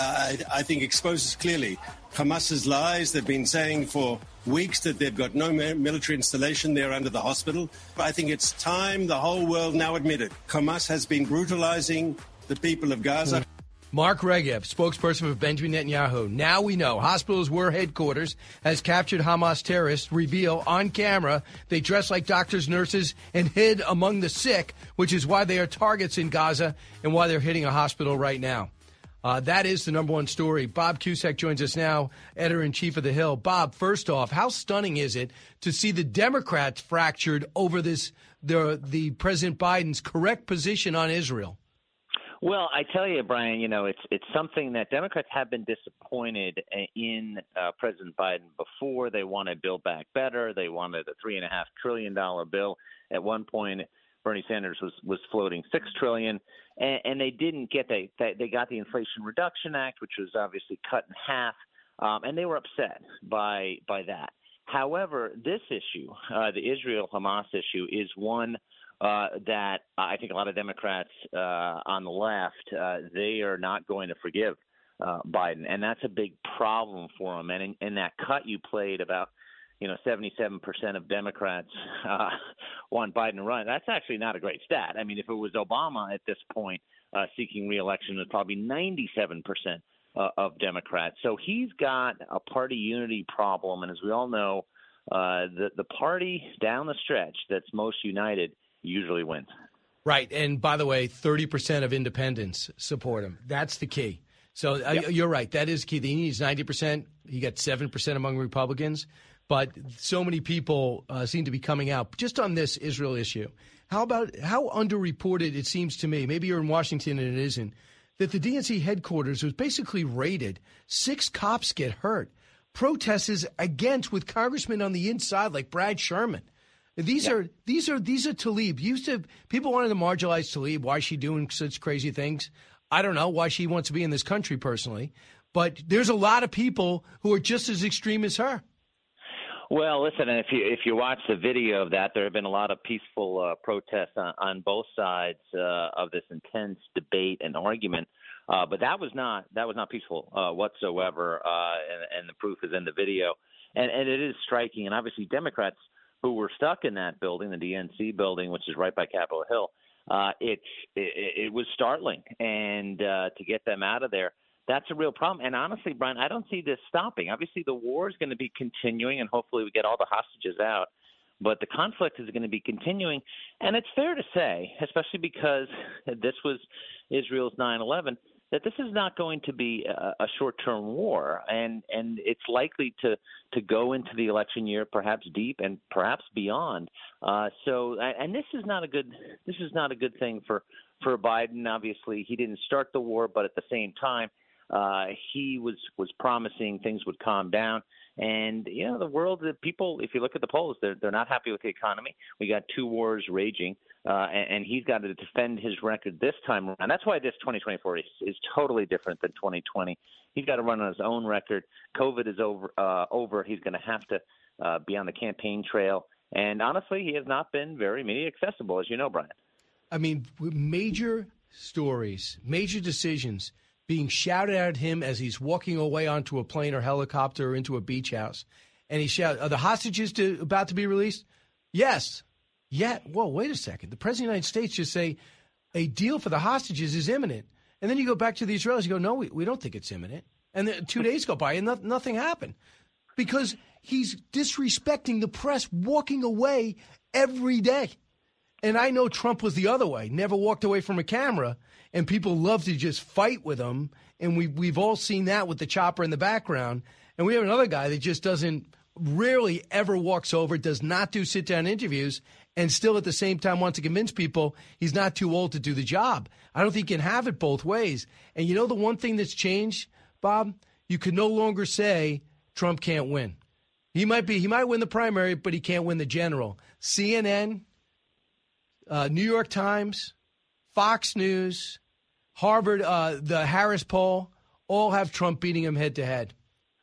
I think, exposes clearly Hamas's lies. They've been saying for weeks that they've got no military installation there under the hospital. But I think it's time the whole world now admitted Hamas has been brutalizing the people of Gaza. Mark Regev, spokesperson for Benjamin Netanyahu. Now we know hospitals were headquarters, has captured Hamas terrorists, reveal on camera they dress like doctors, nurses, and hid among the sick, which is why they are targets in Gaza and why they're hitting a hospital right now. That is the number one story. Bob Cusack joins us now, editor-in-chief of The Hill. Bob, first off, how stunning is it to see the Democrats fractured over this, the President Biden's correct position on Israel? Well, I tell you, Brian, it's something that Democrats have been disappointed in President Biden before. They wanted Build Back Better. They wanted a $3.5 trillion bill. At one point, Bernie Sanders was floating $6 trillion, and they didn't get they got the Inflation Reduction Act, which was obviously cut in half, and they were upset by that. However, this issue, the Israel-Hamas issue, is one that I think a lot of Democrats on the left, they are not going to forgive Biden, and that's a big problem for them. And in that cut you played about, 77% of Democrats want Biden to run. That's actually not a great stat. I mean, if it was Obama at this point seeking re-election, it's probably 97% of Democrats. So he's got a party unity problem, and as we all know, the party down the stretch that's most united usually wins. Right. And by the way, 30% of independents support him. That's the key. So You're right. That is key. He needs 90%. He got 7% among Republicans. But so many people seem to be coming out just on this Israel issue. How underreported it seems to me, maybe you're in Washington and it isn't, that the DNC headquarters was basically raided. 6 cops get hurt. Protesters against with congressmen on the inside like Brad Sherman. These are Tlaib. People wanted to marginalize Tlaib. Why is she doing such crazy things? I don't know why she wants to be in this country personally, but there's a lot of people who are just as extreme as her. Well, listen, and if you watch the video of that, there have been a lot of peaceful protests on both sides of this intense debate and argument. But that was not peaceful whatsoever, and the proof is in the video. And it is striking, and obviously Democrats who were stuck in that building, the DNC building, which is right by Capitol Hill, it was startling. And to get them out of there, that's a real problem. And honestly, Brian, I don't see this stopping. Obviously, the war is going to be continuing, and hopefully we get all the hostages out. But the conflict is going to be continuing. And it's fair to say, especially because this was Israel's 9/11, that this is not going to be a short-term war, and it's likely to go into the election year, perhaps deep and perhaps beyond. And this is not a good thing for Biden. Obviously, he didn't start the war, but at the same time, he was promising things would calm down. And the world, the people, if you look at the polls, they're not happy with the economy. We got 2 wars raging. And he's got to defend his record this time around. That's why this 2024 is totally different than 2020. He's got to run on his own record. COVID is over. He's going to have to be on the campaign trail. And honestly, he has not been very media accessible, as you know, Brian. I mean, major stories, major decisions being shouted at him as he's walking away onto a plane or helicopter or into a beach house. And he shouts, are the hostages about to be released? Yes. Yeah, whoa, wait a second. The President of the United States just say a deal for the hostages is imminent. And then you go back to the Israelis. You go, no, we don't think it's imminent. And then 2 days go by and nothing happened because he's disrespecting the press, walking away every day. And I know Trump was the other way, never walked away from a camera, and people love to just fight with him. And we've all seen that with the chopper in the background. And we have another guy that just rarely ever walks over, does not do sit-down interviews, and still at the same time wants to convince people he's not too old to do the job. I don't think you can have it both ways. And you know the one thing that's changed, Bob? You can no longer say Trump can't win. He might win the primary, but he can't win the general. CNN, New York Times, Fox News, Harvard, the Harris poll, all have Trump beating him head-to-head.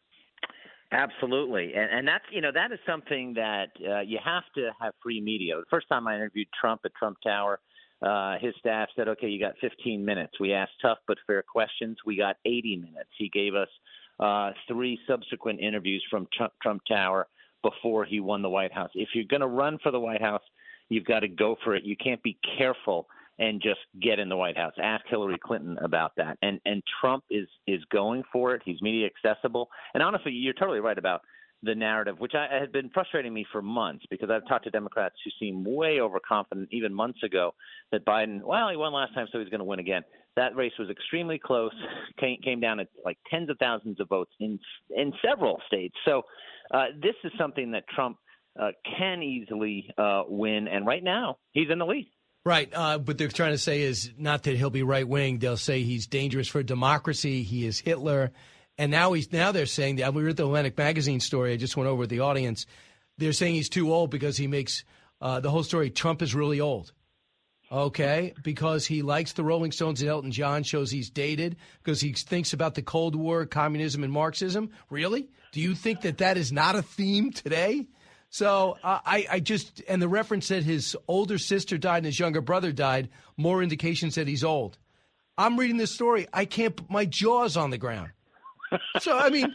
Absolutely. And that's, that is something that you have to have free media. The first time I interviewed Trump at Trump Tower, his staff said, okay, you got 15 minutes. We asked tough but fair questions. We got 80 minutes. He gave us 3 subsequent interviews from Trump Tower before he won the White House. If you're going to run for the White House, you've got to go for it. You can't be careful and just get in the White House. Ask Hillary Clinton about that. And Trump is going for it. He's media accessible. And honestly, you're totally right about the narrative, which had been frustrating me for months because I've talked to Democrats who seem way overconfident even months ago that Biden, he won last time, so he's going to win again. That race was extremely close, came down to like tens of thousands of votes in several states. So this is something that Trump can easily win. And right now, he's in the lead. Right. But they're trying to say is not that he'll be right wing. They'll say he's dangerous for democracy. He is Hitler. And now they're saying that we read the Atlantic Magazine story. I just went over with the audience. They're saying he's too old because he makes the whole story. Trump is really old. Okay. Because he likes the Rolling Stones and Elton John, shows he's dated because he thinks about the Cold War, communism and Marxism. Really? Do you think that is not a theme today? So I just, and the reference that his older sister died and his younger brother died, more indications that he's old. I'm reading this story. I can't put my jaws on the ground. So, I mean.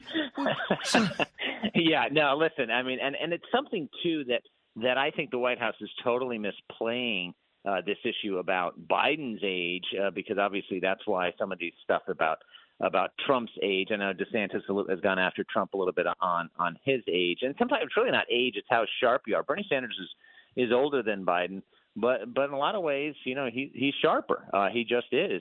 Yeah, no, listen, I mean, and it's something, too, that I think the White House is totally misplaying this issue about Biden's age, because obviously that's why some of these stuff about Trump's age. I know DeSantis has gone after Trump a little bit on his age. And sometimes it's really not age, it's how sharp you are. Bernie Sanders is older than Biden, but in a lot of ways, he's sharper. He just is.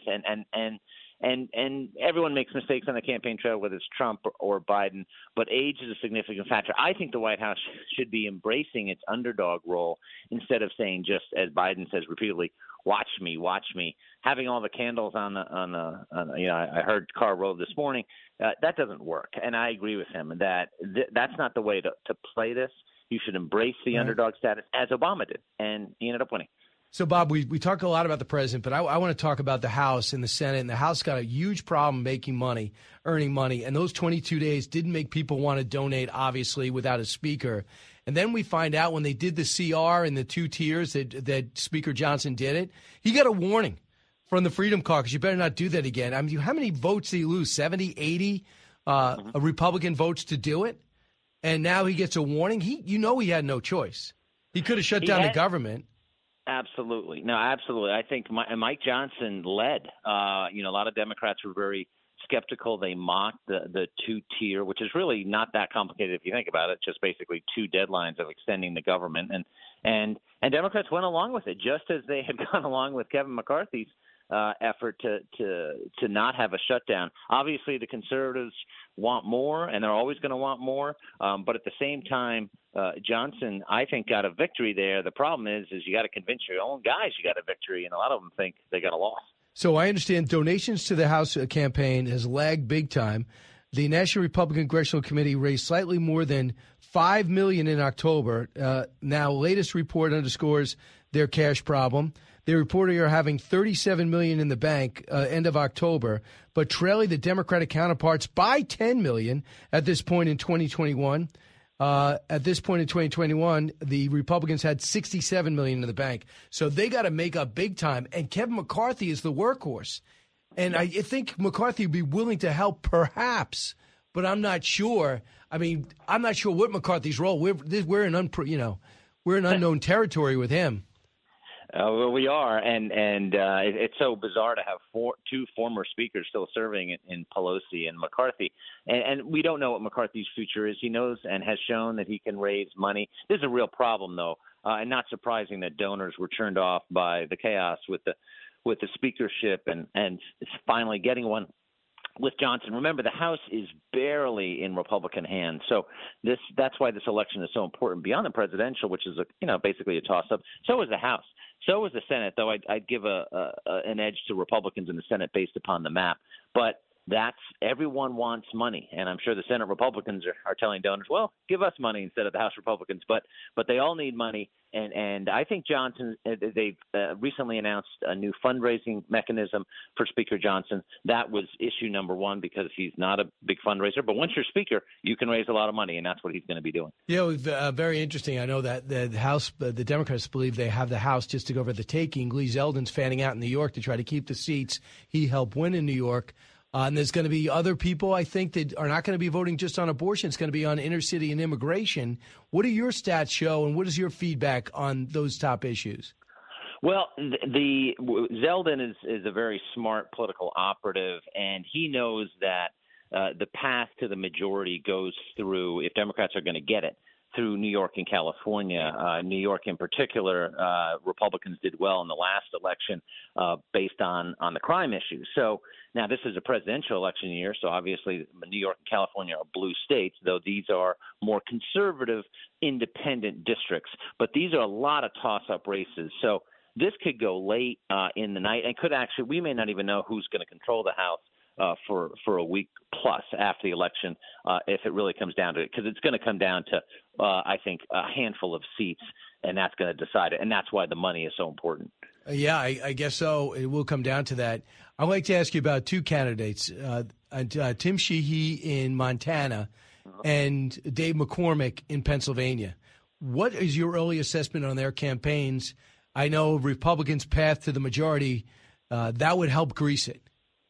And everyone makes mistakes on the campaign trail, whether it's Trump or Biden, but age is a significant factor. I think the White House should be embracing its underdog role instead of saying, just as Biden says repeatedly, watch me, having all the candles on the I heard Carr Rove this morning. That doesn't work. And I agree with him that that's not the way to play this. You should embrace the underdog status as Obama did, and he ended up winning. So, Bob, we talk a lot about the president, but I want to talk about the House and the Senate. And the House got a huge problem making money, earning money. And those 22 days didn't make people want to donate, obviously, without a speaker. And then we find out when they did the CR and the 2 tiers that Speaker Johnson did it, he got a warning from the Freedom Caucus. You better not do that again. I mean, how many votes did he lose? 70, 80 Republican votes to do it? And now he gets a warning. He had no choice. He could have shut down the government. Absolutely. No, absolutely. I think Mike Johnson led. A lot of Democrats were very skeptical. They mocked the 2-tier, which is really not that complicated if you think about it. Just basically 2 deadlines of extending the government, and Democrats went along with it, just as they had gone along with Kevin McCarthy's effort to not have a shutdown. Obviously, the conservatives want more, and they're always going to want more. But at the same time, Johnson, I think, got a victory there. The problem is you got to convince your own guys you got a victory, and a lot of them think they got a loss. So I understand donations to the House campaign has lagged big time. The National Republican Congressional Committee raised slightly more than $5 million in October. Now, latest report underscores their cash problem. They reported are having $37 million in the bank end of October, but trailing the Democratic counterparts by $10 million at this point in 2021. At this point in 2021, the Republicans had $67 million in the bank. So they got to make up big time. And Kevin McCarthy is the workhorse. And I think McCarthy would be willing to help perhaps, but I'm not sure. I mean, I'm not sure what McCarthy's role. We're in unknown territory with him. Well, we are, and it's so bizarre to have two former speakers still serving in Pelosi and McCarthy, and we don't know what McCarthy's future is. He knows and has shown that he can raise money. This is a real problem, though, and not surprising that donors were turned off by the chaos with the speakership and finally getting one with Johnson. Remember, the House is barely in Republican hands, so that's why this election is so important. Beyond the presidential, which is basically a toss-up, so is the House. So is the Senate, though I'd give an edge to Republicans in the Senate based upon the map. But everyone wants money, and I'm sure the Senate Republicans are telling donors, well, give us money instead of the House Republicans. But they all need money, and I think Johnson, they've recently announced a new fundraising mechanism for Speaker Johnson. That was issue number one because he's not a big fundraiser. But once you're Speaker, you can raise a lot of money, and that's what he's going to be doing. Very interesting. I know that the House, the Democrats believe they have the House just to go for the taking. Lee Zeldin's fanning out in New York to try to keep the seats he helped win in New York. And there's going to be other people, I think, that are not going to be voting just on abortion. It's going to be on inner city and immigration. What do your stats show, and what is your feedback on those top issues? Well, the Zeldin is a very smart political operative, and he knows that the path to the majority goes through, if Democrats are going to get it, through New York and California. New York in particular, Republicans did well in the last election based on the crime issue. So now this is a presidential election year, so obviously New York and California are blue states, though these are more conservative, independent districts. But these are a lot of toss-up races. So this could go late in the night and we may not even know who's going to control the House for a week plus after the election if it really comes down to it, because it's going to come down to, I think, a handful of seats, and that's going to decide it. And that's why the money is so important. Yeah, I guess so. It will come down to that. I'd like to ask you about two candidates, Tim Sheehy in Montana and Dave McCormick in Pennsylvania. What is your early assessment on their campaigns? I know Republicans' path to the majority, that would help grease it.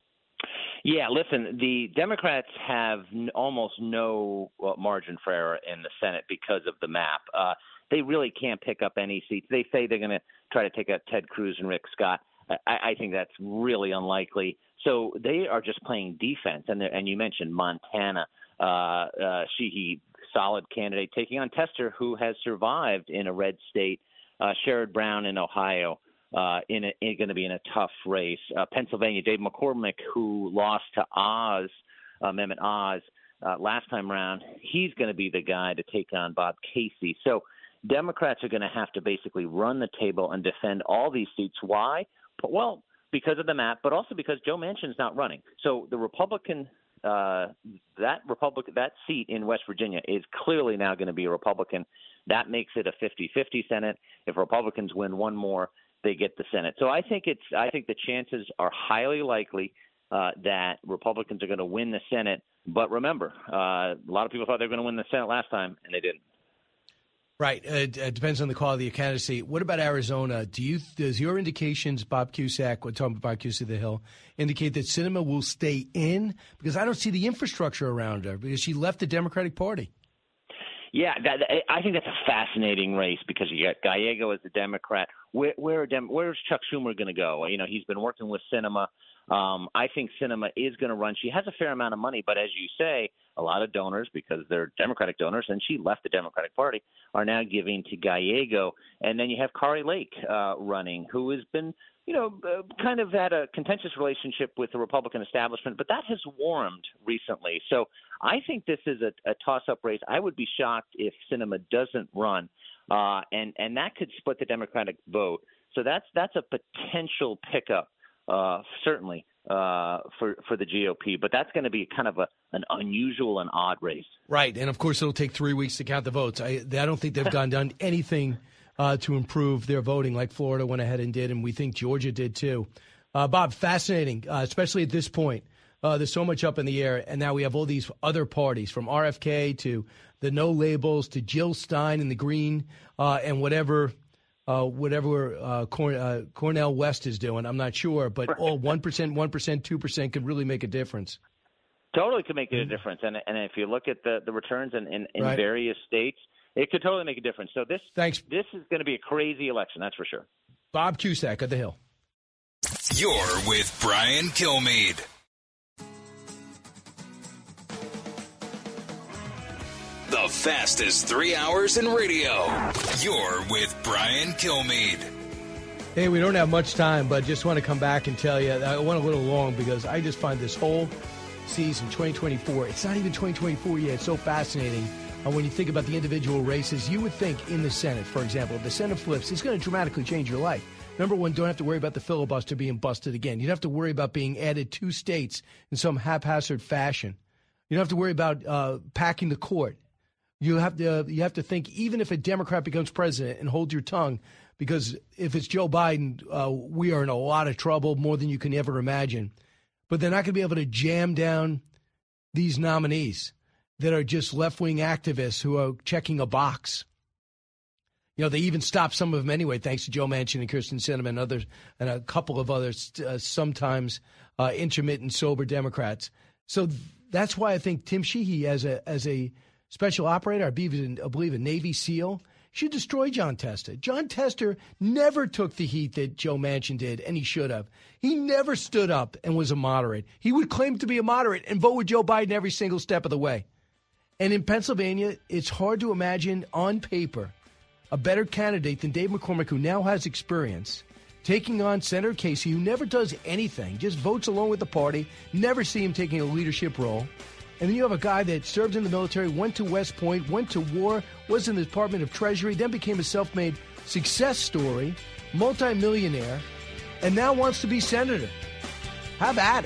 Yeah, listen, the Democrats have almost no margin for error in the Senate because of the map. They really can't pick up any seats. They say they're going to try to take out Ted Cruz and Rick Scott. I think that's really unlikely. So they are just playing defense. And you mentioned Montana. Sheehy, solid candidate, taking on Tester, who has survived in a red state. Sherrod Brown in Ohio. Going to be in a tough race. Pennsylvania, Dave McCormick, who lost to Mehmet Oz last time around, he's going to be the guy to take on Bob Casey. So Democrats are going to have to basically run the table and defend all these seats. Why? Well, because of the map, but also because Joe Manchin's not running. So the Republican that seat in West Virginia is clearly now going to be a Republican. That makes it a 50-50 Senate. If Republicans win one more, they get the Senate. So I think the chances are highly likely that Republicans are going to win the Senate. But remember, a lot of people thought they were going to win the Senate last time, and they didn't. Right. It depends on the quality of candidacy. What about Arizona? Does your indications, Bob Cusack, we're talking about Bob Cusack of the Hill, indicate that Sinema will stay in? Because I don't see the infrastructure around her because she left the Democratic Party. Yeah, I think that's a fascinating race because you got Gallego as the Democrat. Where's Chuck Schumer going to go? You know, he's been working with Sinema. I think Sinema is going to run. She has a fair amount of money, but as you say, a lot of donors, because they're Democratic donors, and she left the Democratic Party, are now giving to Gallego. And then you have Kari Lake running, who has been, kind of had a contentious relationship with the Republican establishment, but that has warmed recently. So I think this is a toss-up race. I would be shocked if Sinema doesn't run, and that could split the Democratic vote. So that's a potential pickup, certainly, for the GOP. But that's going to be kind of an unusual and odd race. Right, and of course it'll take 3 weeks to count the votes. I don't think they've done anything to improve their voting like Florida went ahead and did, and we think Georgia did too. Bob, fascinating, especially at this point. There's so much up in the air, and now we have all these other parties, from RFK to the No Labels to Jill Stein and the Green and whatever Cornel West is doing. I'm not sure, but all 1%, 2% could really make a difference. Totally could make a difference, and if you look at the returns in right. various states, it could totally make a difference. So this is going to be a crazy election, that's for sure. Bob Cusack at the Hill. You're with Brian Kilmeade. The fastest 3 hours in radio. You're with Brian Kilmeade. Hey, we don't have much time, but just want to come back and tell you, I went a little long because I just find this whole season, 2024, it's not even 2024 yet. It's so fascinating. When you think about the individual races, you would think in the Senate, for example, if the Senate flips, it's going to dramatically change your life. Number one, don't have to worry about the filibuster being busted again. You don't have to worry about being added 2 states in some haphazard fashion. You don't have to worry about packing the court. You have to think, even if a Democrat becomes president, and hold your tongue, because if it's Joe Biden, we are in a lot of trouble, more than you can ever imagine. But they're not going to be able to jam down these nominees that are just left-wing activists who are checking a box. You know, they even stopped some of them anyway, thanks to Joe Manchin and Kyrsten Sinema and others, and a couple of others, sometimes intermittent, sober Democrats. So that's why I think Tim Sheehy, as a special operator, I believe a Navy SEAL, should destroy John Tester. John Tester never took the heat that Joe Manchin did, and he should have. He never stood up and was a moderate. He would claim to be a moderate and vote with Joe Biden every single step of the way. And in Pennsylvania, it's hard to imagine on paper a better candidate than Dave McCormick, who now has experience, taking on Senator Casey, who never does anything, just votes along with the party, never see him taking a leadership role. And then you have a guy that served in the military, went to West Point, went to war, was in the Department of Treasury, then became a self-made success story, multimillionaire, and now wants to be senator. Have at it.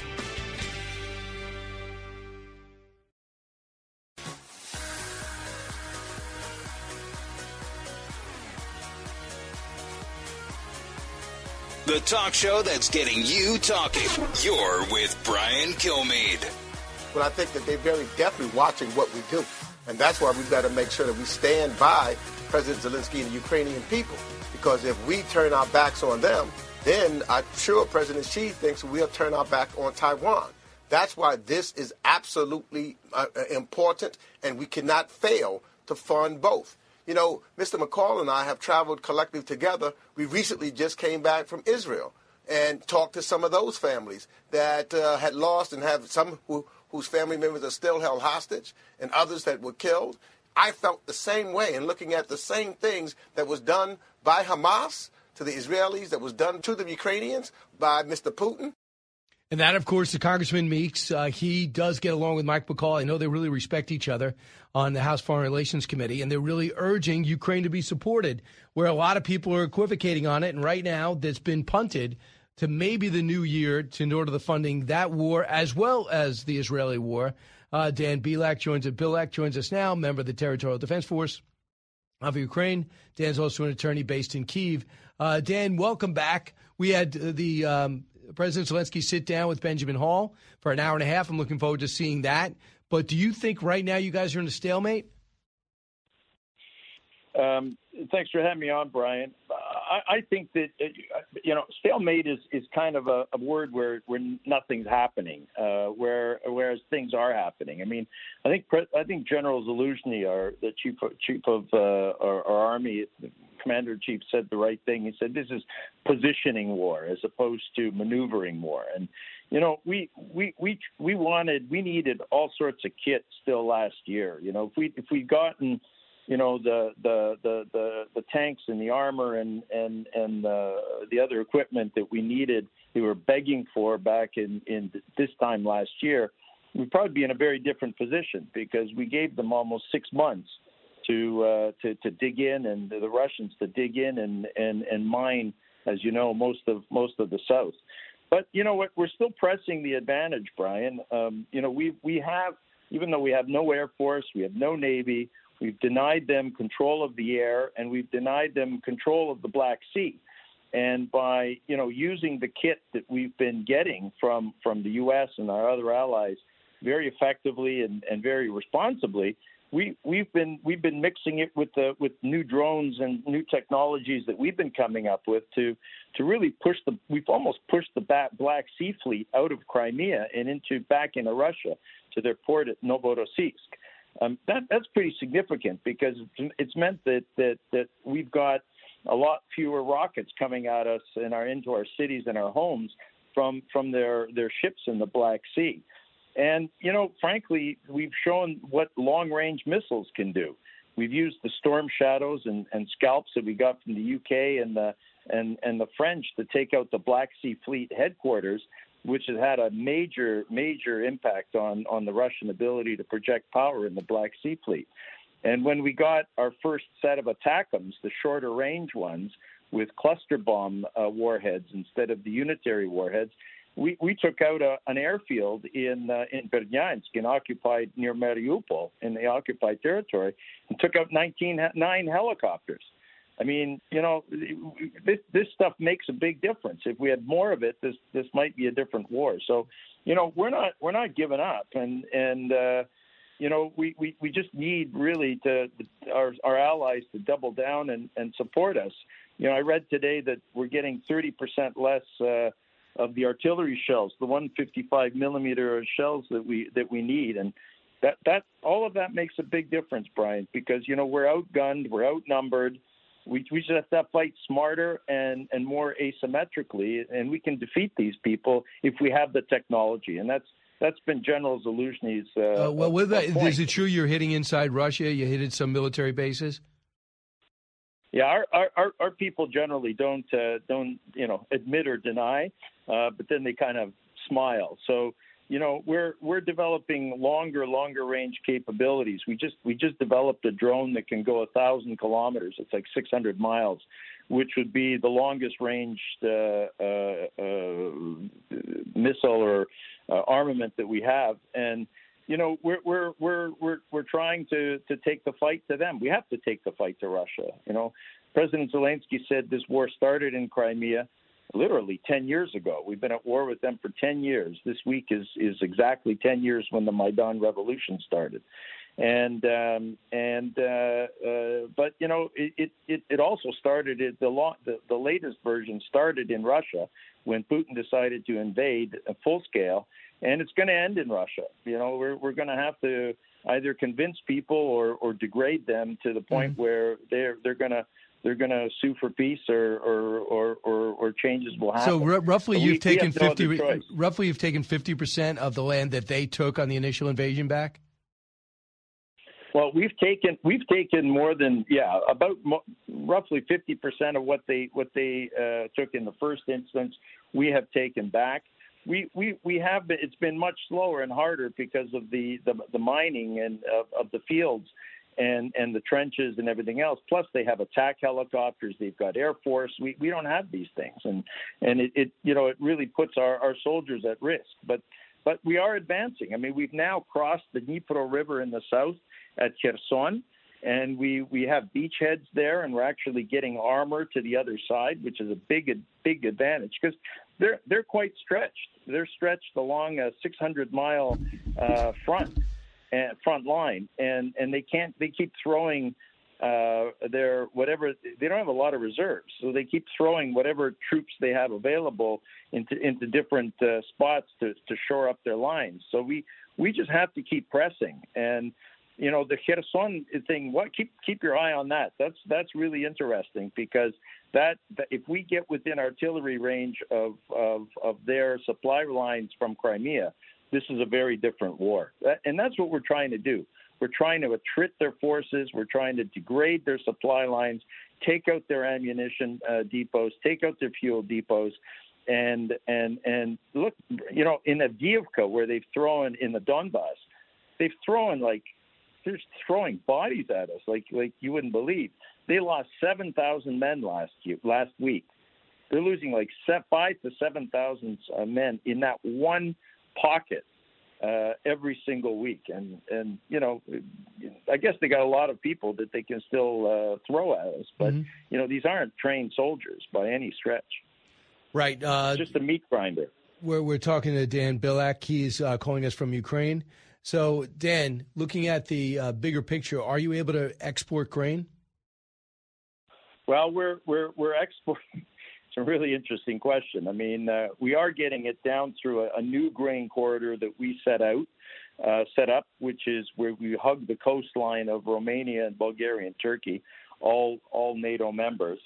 The talk show that's getting you talking. You're with Brian Kilmeade. But I think that they're very definitely watching what we do. And that's why we've got to make sure that we stand by President Zelensky and the Ukrainian people. Because if we turn our backs on them, then I'm sure President Xi thinks we'll turn our back on Taiwan. That's why this is absolutely important, and we cannot fail to fund both. You know, Mr. McCall and I have traveled collectively together. We recently just came back from Israel and talked to some of those families that had lost and have some whose family members are still held hostage and others that were killed. I felt the same way in looking at the same things that was done by Hamas to the Israelis, that was done to the Ukrainians by Mr. Putin. And that, of course, the Congressman Meeks, he does get along with Mike McCall. I know they really respect each other on the House Foreign Relations Committee, and they're really urging Ukraine to be supported, where a lot of people are equivocating on it. And right now, that's been punted to maybe the new year in order to funding that war as well as the Israeli war. Dan Bilak joins us now, member of the Territorial Defense Force of Ukraine. Dan's also an attorney based in Kyiv. Dan, welcome back. We had the President Zelensky sit down with Benjamin Hall for an hour and a half. I'm looking forward to seeing that. But do you think right now you guys are in a stalemate? Thanks for having me on, Brian. I think that, stalemate is kind of a word where nothing's happening, whereas things are happening. I mean, I think General Zaluzhny, the chief of our army, the commander-in-chief, said the right thing. He said this is positioning war as opposed to maneuvering war. And we needed all sorts of kit still last year. If we'd gotten the tanks and the armor and the other equipment that we needed, we were begging for back in this time last year, we'd probably be in a very different position because we gave them almost 6 months to dig in, and the Russians to dig in and mine, as you know, most of the south. But you know what? We're still pressing the advantage, Brian. We have, even though we have no Air Force, we have no Navy. We've denied them control of the air, and we've denied them control of the Black Sea. And by using the kit that we've been getting from the U.S. and our other allies very effectively and very responsibly, we've been mixing it with new drones and new technologies that we've been coming up with to really we've almost pushed the Black Sea fleet out of Crimea and back into Russia to their port at Novorossiysk. That's pretty significant because it's meant that we've got a lot fewer rockets coming at us into our cities and our homes from their ships in the Black Sea. And, frankly, we've shown what long-range missiles can do. We've used the Storm Shadows and Scalps that we got from the UK and the French to take out the Black Sea Fleet headquarters, which has had a major impact on the Russian ability to project power in the Black Sea Fleet. And when we got our first set of ATACMS, the shorter range ones, with cluster bomb warheads instead of the unitary warheads, we took out an airfield in Berdyansk, occupied near Mariupol, in the occupied territory, and took out 9 helicopters. I mean, this stuff makes a big difference. If we had more of it, this might be a different war. So, we're not giving up, and we just need really our allies to double down and support us. I read today that we're getting 30% less of the artillery shells, the 155 millimeter shells that we need, and that all of that makes a big difference, Brian, because we're outgunned, we're outnumbered. We just have to fight smarter and more asymmetrically, and we can defeat these people if we have the technology. And that's been General Zaluzhny's. Is it true you're hitting inside Russia? You hit some military bases? Yeah, our people generally don't admit or deny, but then they kind of smile. So we're developing longer range capabilities. We just developed a drone that can go 1,000 kilometers. It's like 600 miles, which would be the longest ranged missile or armament that we have. And we're trying to take the fight to them. We have to take the fight to Russia. President Zelensky said this war started in Crimea literally 10 years ago. We've been at war with them for 10 years. This week is exactly 10 years when the Maidan Revolution started. But it also started the latest version started in Russia when Putin decided to invade full scale, and it's going to end in Russia. We're going to have to either convince people or degrade them to the point where they're going to sue for peace or changes will happen. So roughly you've taken 50% of the land that they took on the initial invasion back? Well, we've taken more than about roughly 50% of what they took in the first instance. We have taken back. We have been. It's been much slower and harder because of the mining and of the fields and the trenches and everything else. Plus, they have attack helicopters. They've got Air Force. We don't have these things, and it really puts our soldiers at risk. But we are advancing. I mean, we've now crossed the Dnipro River in the south at Kherson, and we have beachheads there, and we're actually getting armor to the other side, which is a big advantage because they're quite stretched. They're stretched along a 600-mile front line, and they keep throwing their whatever. They don't have a lot of reserves, so they keep throwing whatever troops they have available into different spots to shore up their lines. So we just have to keep pressing. And the Kherson thing, keep your eye on that. That's really interesting because that if we get within artillery range of their supply lines from Crimea, this is a very different war. And that's what we're trying to do. We're trying to attrit their forces. We're trying to degrade their supply lines, take out their ammunition depots, take out their fuel depots, and look, in Avdiivka, where they've thrown in the Donbass, they've thrown they're throwing bodies at us like you wouldn't believe. They lost 7,000 men last week. They're losing 5,000 to 7,000 men in that one pocket every single week. And I guess they got a lot of people that they can still throw at us. But, these aren't trained soldiers by any stretch. Right. Just a meat grinder. We're talking to Dan Bilak. He's calling us from Ukraine. So, Dan, looking at the bigger picture, are you able to export grain? Well, we're exporting. It's a really interesting question. I mean, we are getting it down through a new grain corridor that we set up, which is where we hug the coastline of Romania and Bulgaria and Turkey, all NATO members.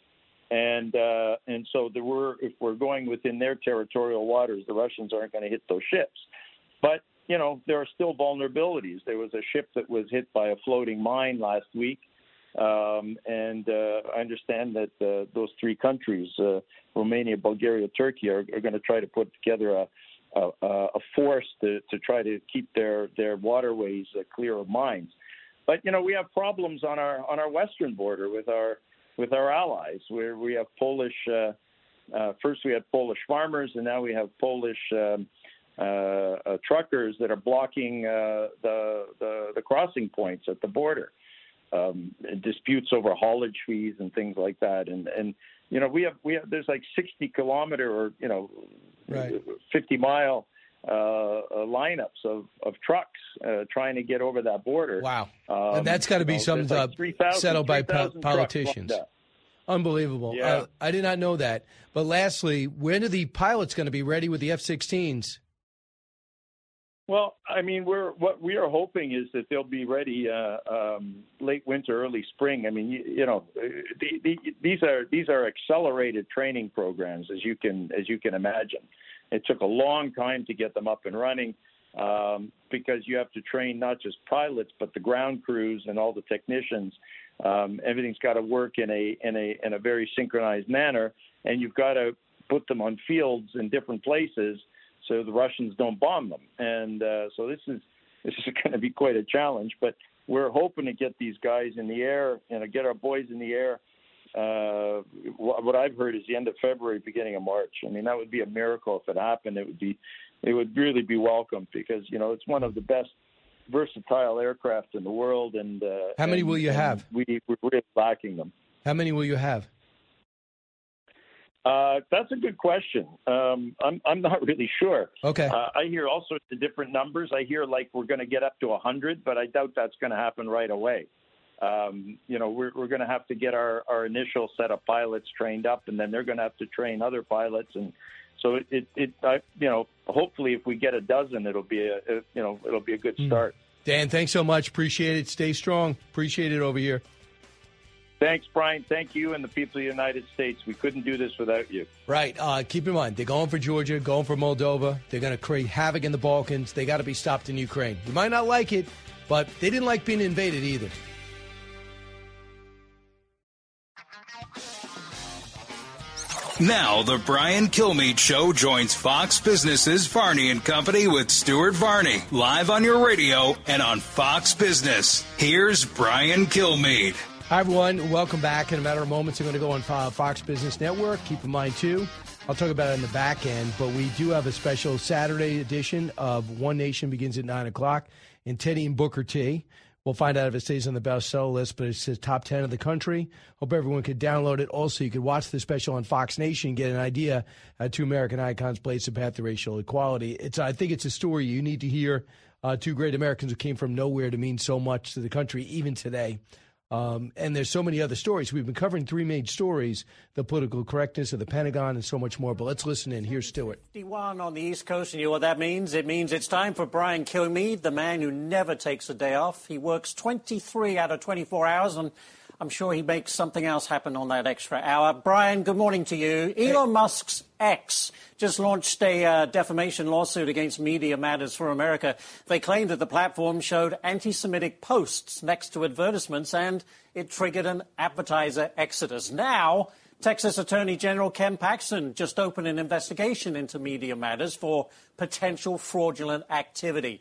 And so if we're going within their territorial waters, the Russians aren't going to hit those ships. But, there are still vulnerabilities. There was a ship that was hit by a floating mine last week. And I understand that those three countries, Romania, Bulgaria, Turkey, are going to try to put together a force to try to keep their waterways clear of mines. But we have problems on our western border with our allies, where we have Polish. First, we had Polish farmers, and now we have Polish truckers that are blocking the crossing points at the border. Disputes over haulage fees and things like that, and we have there's like 60-kilometer or 50-mile lineups of trucks trying to get over that border. Wow, and that's got to be something settled by politicians. Unbelievable. Yeah. I did not know that. But lastly, when are the pilots going to be ready with the F-16s? Well, I mean, what we are hoping is that they'll be ready late winter, early spring. I mean, these are accelerated training programs, as you can imagine. It took a long time to get them up and running because you have to train not just pilots but the ground crews and all the technicians. Everything's got to work in a very synchronized manner, and you've got to put them on fields in different places so the Russians don't bomb them. And so this is going to be quite a challenge. But we're hoping to get these guys in the air and get our boys in the air. What I've heard is the end of February, beginning of March. I mean, that would be a miracle if it happened. It would really be welcomed because it's one of the best versatile aircraft in the world. And how many will you have? We're really lacking them. How many will you have? That's a good question. I'm not really sure. Okay. I hear all sorts of different numbers. I hear like we're going to get up to 100, but I doubt that's going to happen right away. We're going to have to get our initial set of pilots trained up, and then they're going to have to train other pilots, and so hopefully if we get a dozen, it'll be a good start. Dan, thanks so much. Appreciate it. Stay strong. Appreciate it over here. Thanks, Brian. Thank you and the people of the United States. We couldn't do this without you. Right. Keep in mind, they're going for Georgia, going for Moldova. They're going to create havoc in the Balkans. They got to be stopped in Ukraine. You might not like it, but they didn't like being invaded either. Now, the Brian Kilmeade Show joins Fox Business's Varney & Company with Stuart Varney, live on your radio and on Fox Business. Here's Brian Kilmeade. Hi, everyone. Welcome back. In a matter of moments, I'm going to go on Fox Business Network. Keep in mind, too, I'll talk about it in the back end, but we do have a special Saturday edition of One Nation begins at 9 o'clock and Teddy and Booker T. We'll find out if it stays on the bestseller list, but it says top 10 of the country. Hope everyone could download it. Also, you could watch the special on Fox Nation, get an idea how two American icons blazed the path to racial equality. I think it's a story you need to hear. Two great Americans who came from nowhere to mean so much to the country, even today. And there's so many other stories. We've been covering three major stories, the political correctness of the Pentagon and so much more. But let's listen in. Here's Stuart. 51 on the East Coast, and you know what that means? It means it's time for Brian Kilmeade, the man who never takes a day off. He works 23 out of 24 hours, and I'm sure he makes something else happen on that extra hour. Brian, good morning to you. Elon Musk's X just launched a defamation lawsuit against Media Matters for America. They claim that the platform showed anti-Semitic posts next to advertisements, and it triggered an advertiser exodus. Now, Texas Attorney General Ken Paxton just opened an investigation into Media Matters for potential fraudulent activity.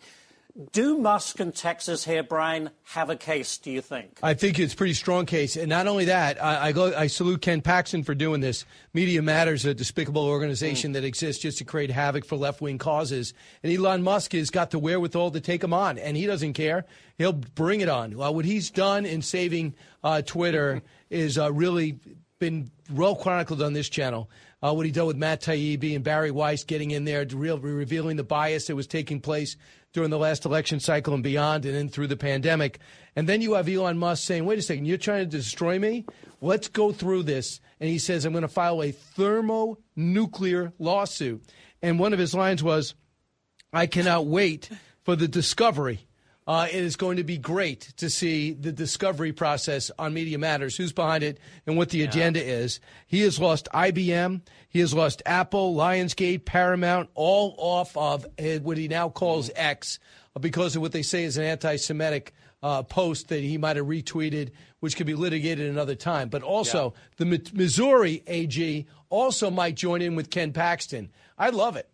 Do Musk and Texas here, Brian, have a case, do you think? I think it's a pretty strong case. And not only that, I salute Ken Paxton for doing this. Media Matters, a despicable organization that exists just to create havoc for left-wing causes. And Elon Musk has got the wherewithal to take him on, and he doesn't care. He'll bring it on. What he's done in saving Twitter is really been well chronicled on this channel. What he did with Matt Taibbi and Barry Weiss getting in there, revealing the bias that was taking place during the last election cycle and beyond, and then through the pandemic. And then you have Elon Musk saying, wait a second, you're trying to destroy me? Let's go through this. And he says, I'm going to file a thermonuclear lawsuit. And one of his lines was, I cannot wait for the discovery It is going to be great to see the discovery process on Media Matters, who's behind it and what the agenda is. He has lost IBM. He has lost Apple, Lionsgate, Paramount, all off of what he now calls X because of what they say is an anti-Semitic post that he might have retweeted, which could be litigated another time. But also, the Missouri AG also might join in with Ken Paxton. I love it.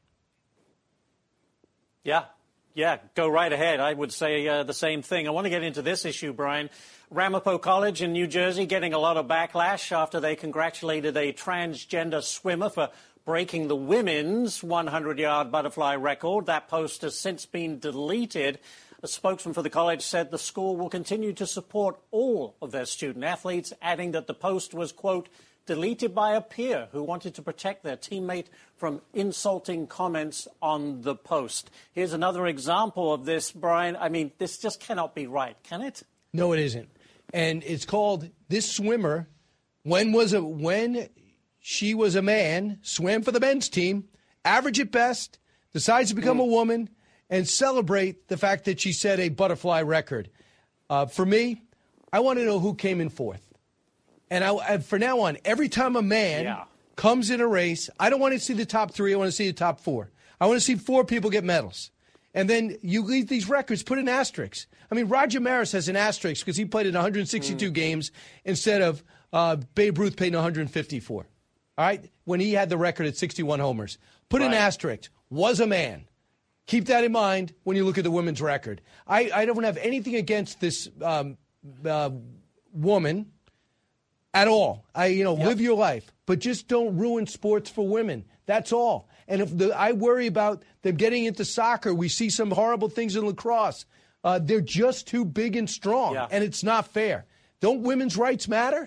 Yeah, go right ahead. I would say the same thing. I want to get into this issue, Brian. Ramapo College in New Jersey getting a lot of backlash after they congratulated a transgender swimmer for breaking the women's 100-yard butterfly record. That post has since been deleted. A spokesman for the college said the school will continue to support all of their student athletes, adding that the post was, quote, deleted by a peer who wanted to protect their teammate from insulting comments on the post. Here's another example of this, Brian. I mean, this just cannot be right, can it? No, it isn't. And it's called this swimmer, when she was a man, swam for the men's team, average at best, decides to become a woman, and celebrate the fact that she set a butterfly record. For me, I want to know who came in fourth. And for now on, every time a man comes in a race, I don't want to see the top three. I want to see the top four. I want to see four people get medals. And then you leave these records, put an asterisk. I mean, Roger Maris has an asterisk because he played in 162 games instead of Babe Ruth played in 154. All right? When he had the record at 61 homers. Put an asterisk. Was a man. Keep that in mind when you look at the women's record. I don't have anything against this woman at all. Live your life, but just don't ruin sports for women. That's all. And I worry about them getting into soccer. We see some horrible things in lacrosse. They're just too big and strong, and it's not fair. Don't women's rights matter?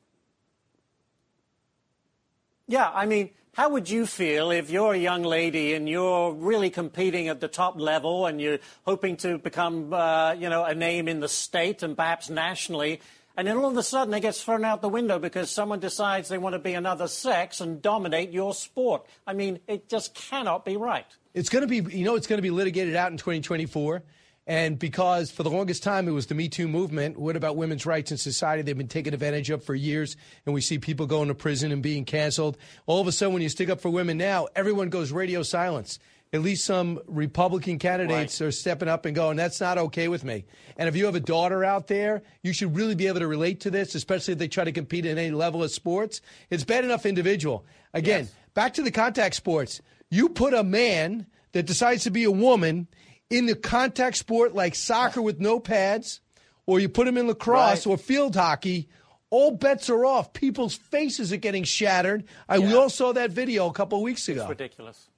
Yeah, I mean, how would you feel if you're a young lady and you're really competing at the top level and you're hoping to become, a name in the state and perhaps nationally, and then all of a sudden it gets thrown out the window because someone decides they want to be another sex and dominate your sport? I mean, it just cannot be right. It's going to be, it's going to be litigated out in 2024. And because for the longest time it was the Me Too movement, what about women's rights in society? They've been taken advantage of for years, and we see people going to prison and being canceled. All of a sudden, when you stick up for women now, everyone goes radio silence. At least some Republican candidates are stepping up and going, that's not okay with me. And if you have a daughter out there, you should really be able to relate to this, especially if they try to compete at any level of sports. It's bad enough individual. Again, back to the contact sports. You put a man that decides to be a woman in the contact sport like soccer with no pads, or you put him in lacrosse or field hockey, all bets are off. People's faces are getting shattered. We all saw that video a couple of weeks ago. It's ridiculous.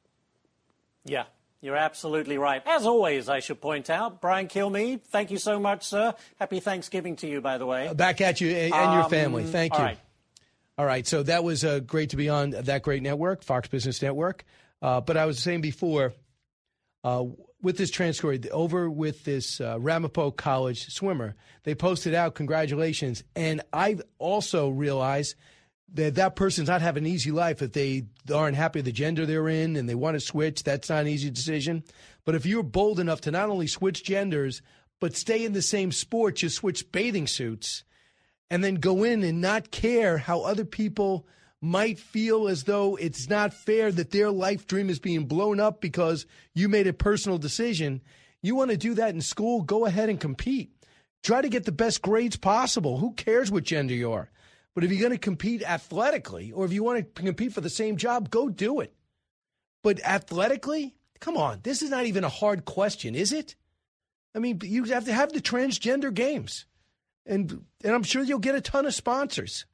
Yeah, you're absolutely right. As always, I should point out, Brian Kilmeade, thank you so much, sir. Happy Thanksgiving to you, by the way. Back at you and your family. Thank you. All right, so that was great to be on that great network, Fox Business Network. But I was saying before, with this trans story, over with this Ramapo College swimmer, they posted out congratulations. And I've also realized that person's not having an easy life if they aren't happy with the gender they're in and they want to switch. That's not an easy decision. But if you're bold enough to not only switch genders, but stay in the same sport, you switch bathing suits, and then go in and not care how other people might feel as though it's not fair that their life dream is being blown up because you made a personal decision. You want to do that in school, go ahead and compete. Try to get the best grades possible. Who cares what gender you are? But if you're going to compete athletically, or if you want to compete for the same job, go do it. But athletically, come on, this is not even a hard question, is it? I mean, you have to have the transgender games. And I'm sure you'll get a ton of sponsors.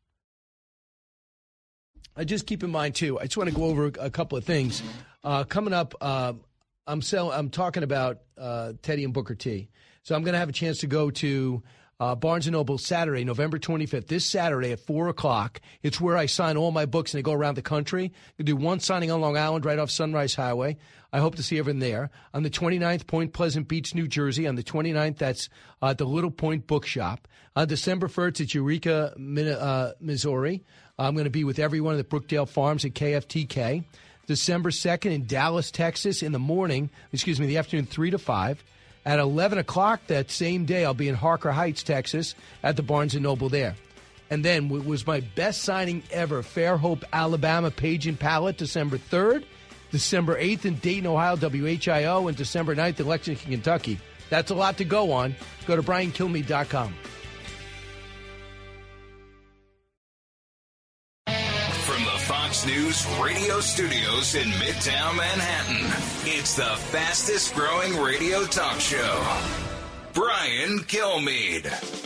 I just keep in mind, too, I just want to go over a couple of things. Coming up, I'm talking about Teddy and Booker T. So I'm going to have a chance to go to Barnes & Noble Saturday, November 25th, this Saturday at 4 o'clock. It's where I sign all my books, and they go around the country. I do one signing on Long Island right off Sunrise Highway. I hope to see everyone there. On the 29th, Point Pleasant Beach, New Jersey. On the 29th, that's the Little Point Bookshop. On December 1st, it's Eureka, Missouri. I'm going to be with everyone at the Brookdale Farms at KFTK. December 2nd in Dallas, Texas, in the afternoon, 3 to 5. At 11 o'clock that same day, I'll be in Harker Heights, Texas, at the Barnes & Noble there. And then what was my best signing ever, Fairhope, Alabama, Page and Pallet, December 3rd, December 8th in Dayton, Ohio, WHIO, and December 9th in Lexington, Kentucky. That's a lot to go on. Go to BrianKilmeade.com. From the Fox News radio studios in Midtown Manhattan, it's the fastest growing radio talk show. Brian Kilmeade.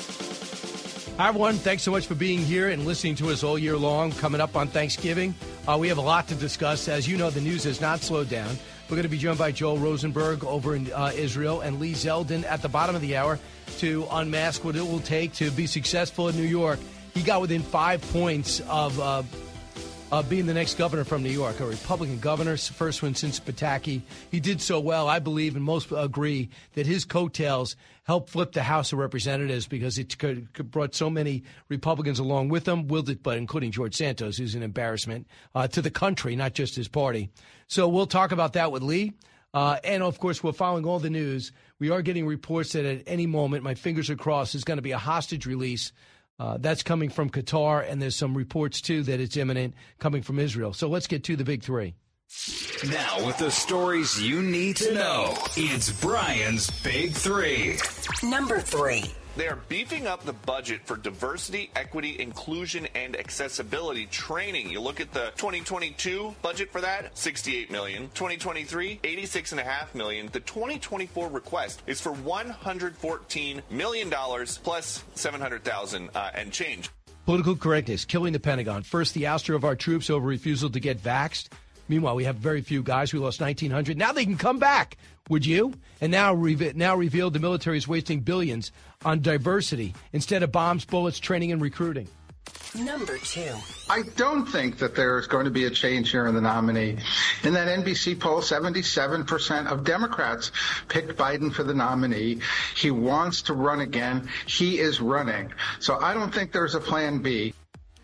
Hi, everyone. Thanks so much for being here and listening to us all year long. Coming up on Thanksgiving, we have a lot to discuss. As you know, the news has not slowed down. We're going to be joined by Joel Rosenberg over in Israel and Lee Zeldin at the bottom of the hour to unmask what it will take to be successful in New York. He got within 5 points of being the next governor from New York, a Republican governor, first one since Pataki. He did so well, I believe, and most agree, that his coattails helped flip the House of Representatives because it brought so many Republicans along with him, but including George Santos, who's an embarrassment to the country, not just his party. So we'll talk about that with Lee. And, of course, we're following all the news. We are getting reports that at any moment, my fingers are crossed, is going to be a hostage release. That's coming from Qatar, and there's some reports, too, that it's imminent coming from Israel. So let's get to the big three. Now, with the stories you need to know, it's Brian's Big Three. Number 3. They are beefing up the budget for diversity, equity, inclusion, and accessibility training. You look at the 2022 budget for that, $68 million. 2023, $86.5 million. The 2024 request is for $114 million plus $700,000 and change. Political correctness, killing the Pentagon. First, the ouster of our troops over refusal to get vaxxed. Meanwhile, we have very few guys. We lost 1,900. Now they can come back. Would you? And now revealed the military is wasting billions on diversity instead of bombs, bullets, training, and recruiting. Number 2. I don't think that there's going to be a change here in the nominee. In that NBC poll, 77% of Democrats picked Biden for the nominee. He wants to run again. He is running. So I don't think there's a plan B.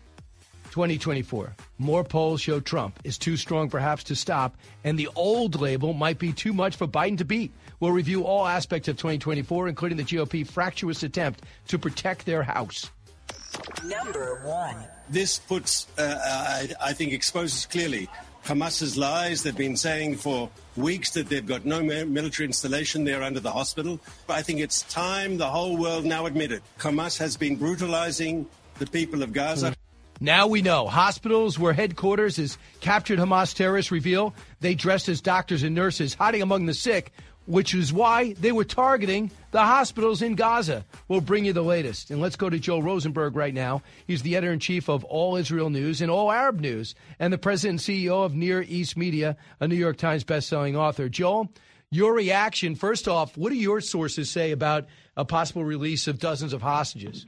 2024. More polls show Trump is too strong perhaps to stop, and the old label might be too much for Biden to beat. We'll review all aspects of 2024, including the GOP fractious attempt to protect their House. Number 1. This puts, I think, exposes clearly Hamas's lies. They've been saying for weeks that they've got no military installation there under the hospital. But I think it's time the whole world now admit it. Hamas has been brutalizing the people of Gaza. Now we know. Hospitals where headquarters is captured Hamas terrorists reveal they dressed as doctors and nurses hiding among the sick, which is why they were targeting the hospitals in Gaza. We'll bring you the latest. And let's go to Joel Rosenberg right now. He's the editor-in-chief of All Israel News and All Arab News and the president and CEO of Near East Media, a New York Times bestselling author. Joel, your reaction, first off, what do your sources say about a possible release of dozens of hostages?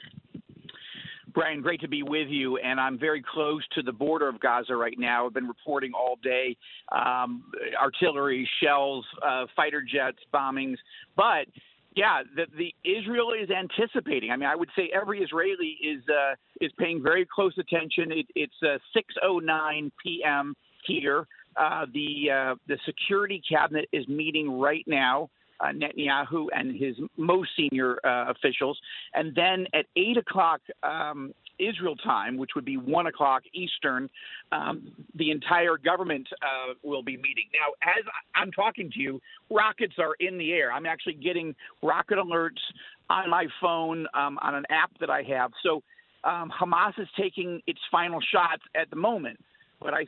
Brian, great to be with you, and I'm very close to the border of Gaza right now. I've been reporting all day, artillery, shells, fighter jets, bombings. But, yeah, the Israel is anticipating. I mean, I would say every Israeli is paying very close attention. It's 6:09 p.m. here. The security cabinet is meeting right now. Netanyahu and his most senior officials. And then at 8 o'clock Israel time, which would be 1 o'clock Eastern, the entire government will be meeting. Now, as I'm talking to you, rockets are in the air. I'm actually getting rocket alerts on my phone on an app that I have. So Hamas is taking its final shots at the moment. But I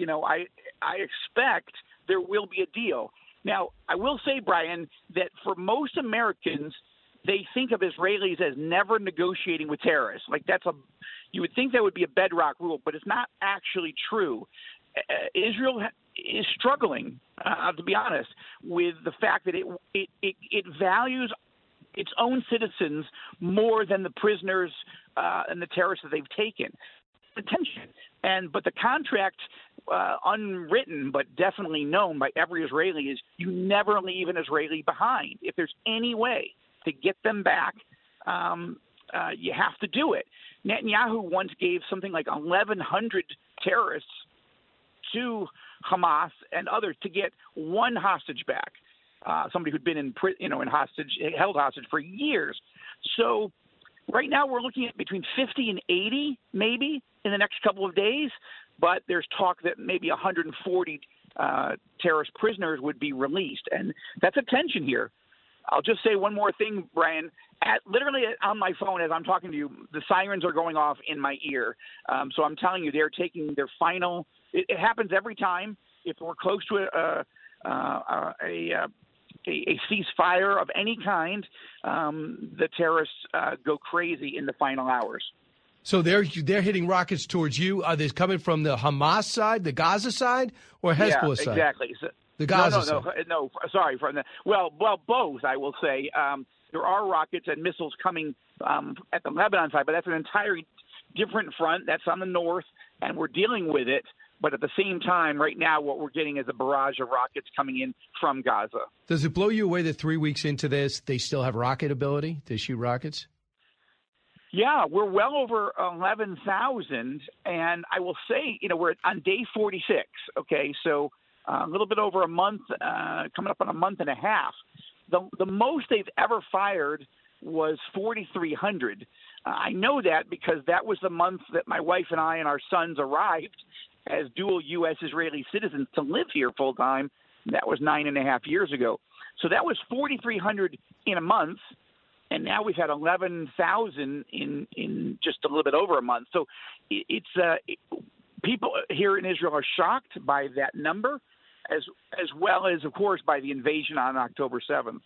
expect there will be a deal. Now, I will say, Brian, that for most Americans, they think of Israelis as never negotiating with terrorists. Like you would think that would be a bedrock rule, but it's not actually true. Israel is struggling, to be honest, with the fact that it values its own citizens more than the prisoners and the terrorists that they've taken. Attention. But the contract, unwritten but definitely known by every Israeli, is you never leave an Israeli behind. If there's any way to get them back, you have to do it. Netanyahu once gave something like 1,100 terrorists to Hamas and others to get one hostage back. somebody who'd been held hostage for years. So right now we're looking at between 50 and 80 maybe in the next couple of days, but there's talk that maybe 140 terrorist prisoners would be released, and that's a tension here. I'll just say one more thing, Brian. Literally on my phone as I'm talking to you, the sirens are going off in my ear. So I'm telling you, they're taking their final. It happens every time. If we're close to a ceasefire of any kind, the terrorists go crazy in the final hours. So they're hitting rockets towards you. Are they coming from the Hamas side, the Gaza side, or Hezbollah side? Exactly. So, the Gaza side. No. Sorry, well, both. I will say there are rockets and missiles coming at the Lebanon side, but that's an entirely different front. That's on the north, and we're dealing with it. But at the same time, right now, what we're getting is a barrage of rockets coming in from Gaza. Does it blow you away that 3 weeks into this, they still have rocket ability to shoot rockets? Yeah, we're well over 11,000, and I will say, we're on day 46, okay? So a little bit over a month, coming up on a month and a half. The most they've ever fired was 4,300. I know that because that was the month that my wife and I and our sons arrived as dual U.S.-Israeli citizens to live here full-time. That was 9.5 years ago. So that was 4,300 in a month. And now we've had 11,000 in just a little bit over a month. So people here in Israel are shocked by that number, as well as, of course, by the invasion on October 7th.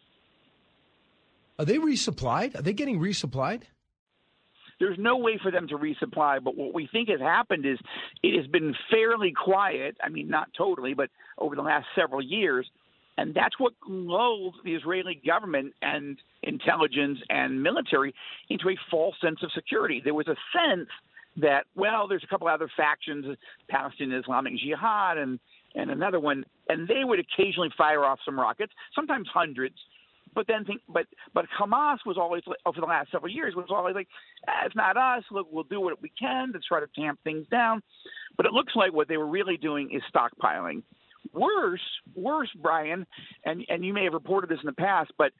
Are they resupplied? Are they getting resupplied? There's no way for them to resupply, but what we think has happened is it has been fairly quiet. I mean, not totally, but over the last several years. And that's what lulled the Israeli government and intelligence and military into a false sense of security. There was a sense that, well, there's a couple other factions, Palestinian Islamic Jihad and another one, and they would occasionally fire off some rockets, sometimes hundreds. But then but Hamas was always, over the last several years, was always like, it's not us. Look, we'll do what we can to try to tamp things down. But it looks like what they were really doing is stockpiling. Worse, Brian, and you may have reported this in the past, but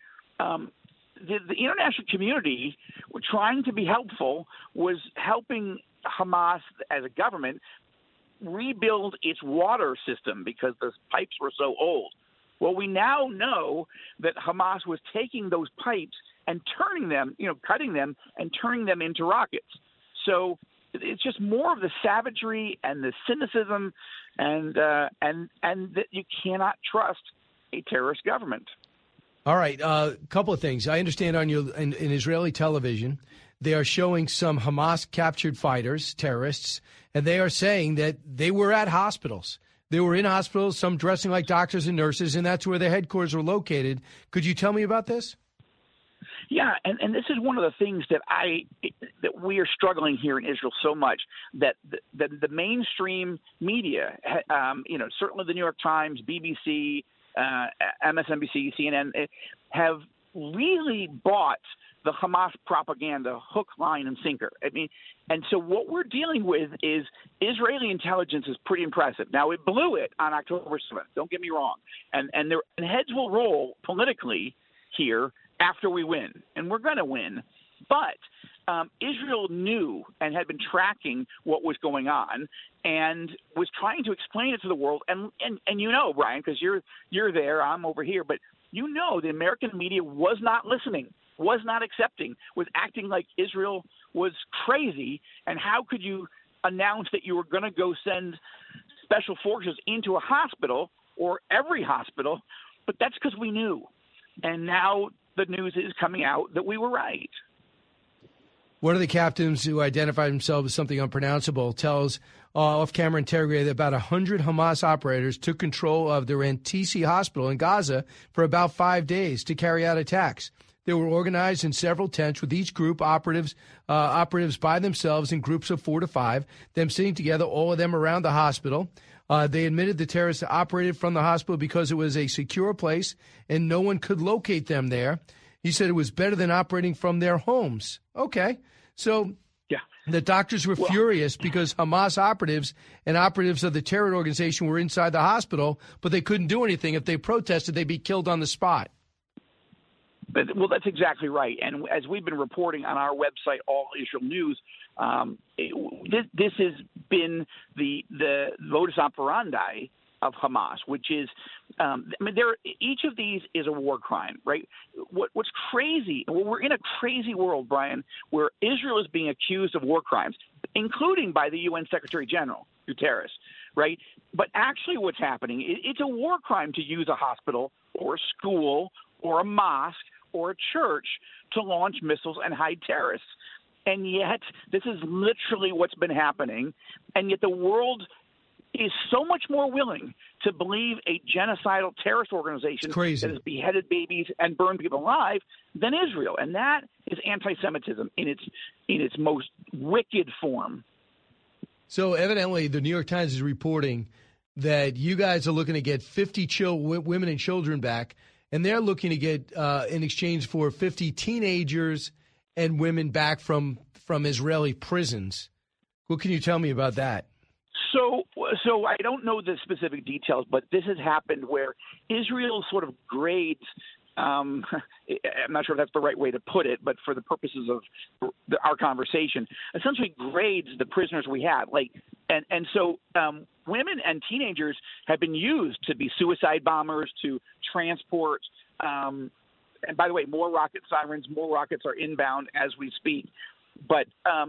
the international community, trying to be helpful, was helping Hamas as a government rebuild its water system because the pipes were so old. Well, we now know that Hamas was taking those pipes and turning them, cutting them and turning them into rockets. So it's just more of the savagery and the cynicism and that you cannot trust a terrorist government. All right. A couple of things. I understand in Israeli television, they are showing some Hamas captured fighters, terrorists, and they are saying that they were at hospitals. They were in hospitals, some dressing like doctors and nurses, and that's where their headquarters are located. Could you tell me about this? Yeah, and this is one of the things that we are struggling here in Israel so much, that the mainstream media, certainly the New York Times, BBC, MSNBC, CNN, have really bought the Hamas propaganda hook, line, and sinker. I mean, and so what we're dealing with is Israeli intelligence is pretty impressive. Now, it blew it on October 7th. Don't get me wrong. And heads will roll politically here after we win, and we're going to win. But Israel knew and had been tracking what was going on and was trying to explain it to the world. And Brian, because you're there, I'm over here, but the American media was not listening, was not accepting, was acting like Israel was crazy. And how could you announce that you were going to go send special forces into a hospital or every hospital? But that's because we knew. And now the news is coming out that we were right. One of the captains who identified himself as something unpronounceable tells off-camera interrogator that about 100 Hamas operators took control of the Rantisi hospital in Gaza for about 5 days to carry out attacks. They were organized in several tents with each group operatives by themselves in groups of 4 to 5, them sitting together, all of them around the hospital. They admitted the terrorists operated from the hospital because it was a secure place and no one could locate them there. He said it was better than operating from their homes. Okay. So, yeah, The doctors were furious because Hamas operatives and operatives of the terror organization were inside the hospital, but they couldn't do anything. If they protested, they'd be killed on the spot. Well, that's exactly right. And as we've been reporting on our website, All Israel News, this has been the modus operandi of Hamas, which is, each of these is a war crime, right? What's crazy? Well, we're in a crazy world, Brian, where Israel is being accused of war crimes, including by the UN Secretary General Guterres, right? But actually, what's happening? It's a war crime to use a hospital or a school or a mosque or a church to launch missiles and hide terrorists. And yet, this is literally what's been happening. And yet the world is so much more willing to believe a genocidal terrorist organization that has beheaded babies and burned people alive than Israel. And that is anti-Semitism in its most wicked form. So evidently, the New York Times is reporting that you guys are looking to get 50 women and children back, and they're looking to get, in exchange for 50 teenagers and women back from Israeli prisons. What can you tell me about that? So I don't know the specific details, but this has happened where Israel sort of grades. I'm not sure if that's the right way to put it, but for the purposes of our conversation, essentially grades the prisoners we have. So women and teenagers have been used to be suicide bombers, to transport. And by the way, more rocket sirens, more rockets are inbound as we speak. But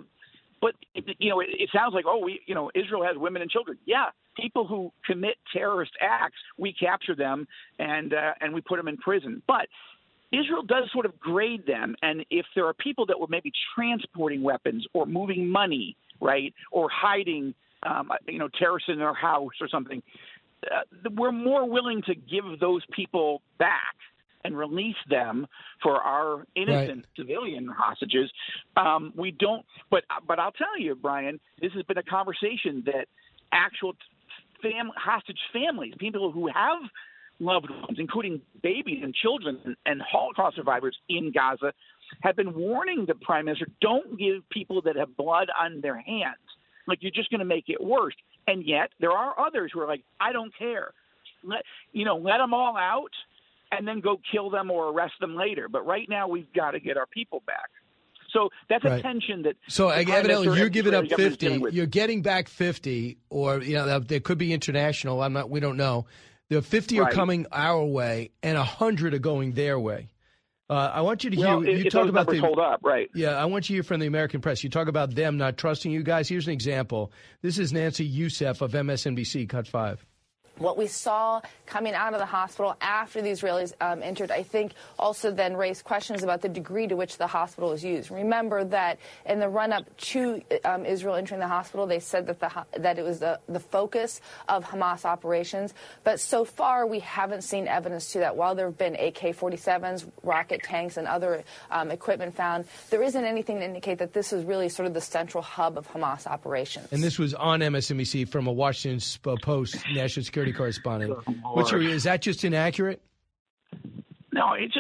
it sounds like, Israel has women and children. Yeah, people who commit terrorist acts, we capture them and we put them in prison. But Israel does sort of grade them, and if there are people that were maybe transporting weapons or moving money, right, or hiding, terrorists in their house or something, we're more willing to give those people back and release them for our innocent civilian hostages. We don't, but I'll tell you, Brian, this has been a conversation that actual hostage families, people who have loved ones, including babies and children and Holocaust survivors in Gaza, have been warning the prime minister, don't give people that have blood on their hands. Like, you're just going to make it worse. And yet there are others who are like, I don't care. Let them all out and then go kill them or arrest them later. But right now, we've got to get our people back. So that's a tension that. So evidently, you're giving up 50. You're getting back 50, or there could be international. We don't know. The 50 are coming our way, and 100 are going their way. I want you to hear. You talk about the hold up, right? Yeah, I want you to hear from the American press. You talk about them not trusting you guys. Here's an example. This is Nancy Youssef of MSNBC. Cut 5. What we saw coming out of the hospital after the Israelis entered, I think, also then raised questions about the degree to which the hospital was used. Remember that in the run-up to Israel entering the hospital, they said that it was the focus of Hamas operations. But so far, we haven't seen evidence to that. While there have been AK-47s, rocket tanks, and other equipment found, there isn't anything to indicate that this is really sort of the central hub of Hamas operations. And this was on MSNBC from a Washington Post national security correspondent. Is that just inaccurate? No, it's.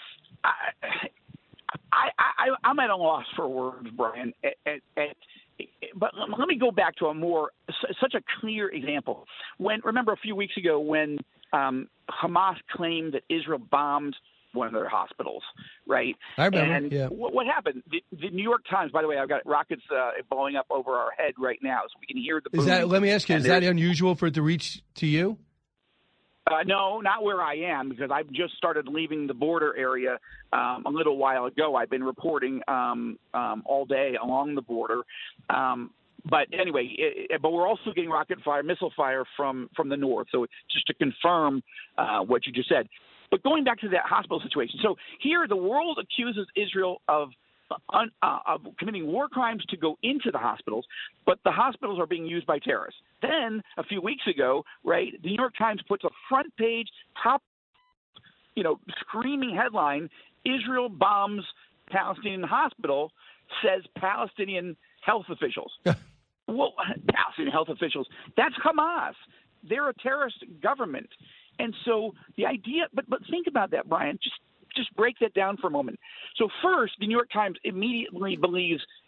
I'm at a loss for words, Brian. But let me go back to such a clear example. Remember a few weeks ago when Hamas claimed that Israel bombed one of their hospitals, right? I remember. And what happened? The New York Times, by the way, I've got rockets blowing up over our head right now, so we can hear the boom. Let me ask you, is that unusual for it to reach to you? No, not where I am, because I've just started leaving the border area a little while ago. I've been reporting all day along the border. But anyway, but we're also getting rocket fire, missile fire from the north. So just to confirm what you just said. But going back to that hospital situation, so here the world accuses Israel of committing war crimes to go into the hospitals, but the hospitals are being used by terrorists. Then a few weeks ago, right, the New York Times puts a front page, top, screaming headline: Israel bombs Palestinian hospital, says Palestinian health officials. Well, Palestinian health officials, that's Hamas. They're a terrorist government. And so the idea, but think about that, Brian. Just break that down for a moment. So first, the New York Times immediately believes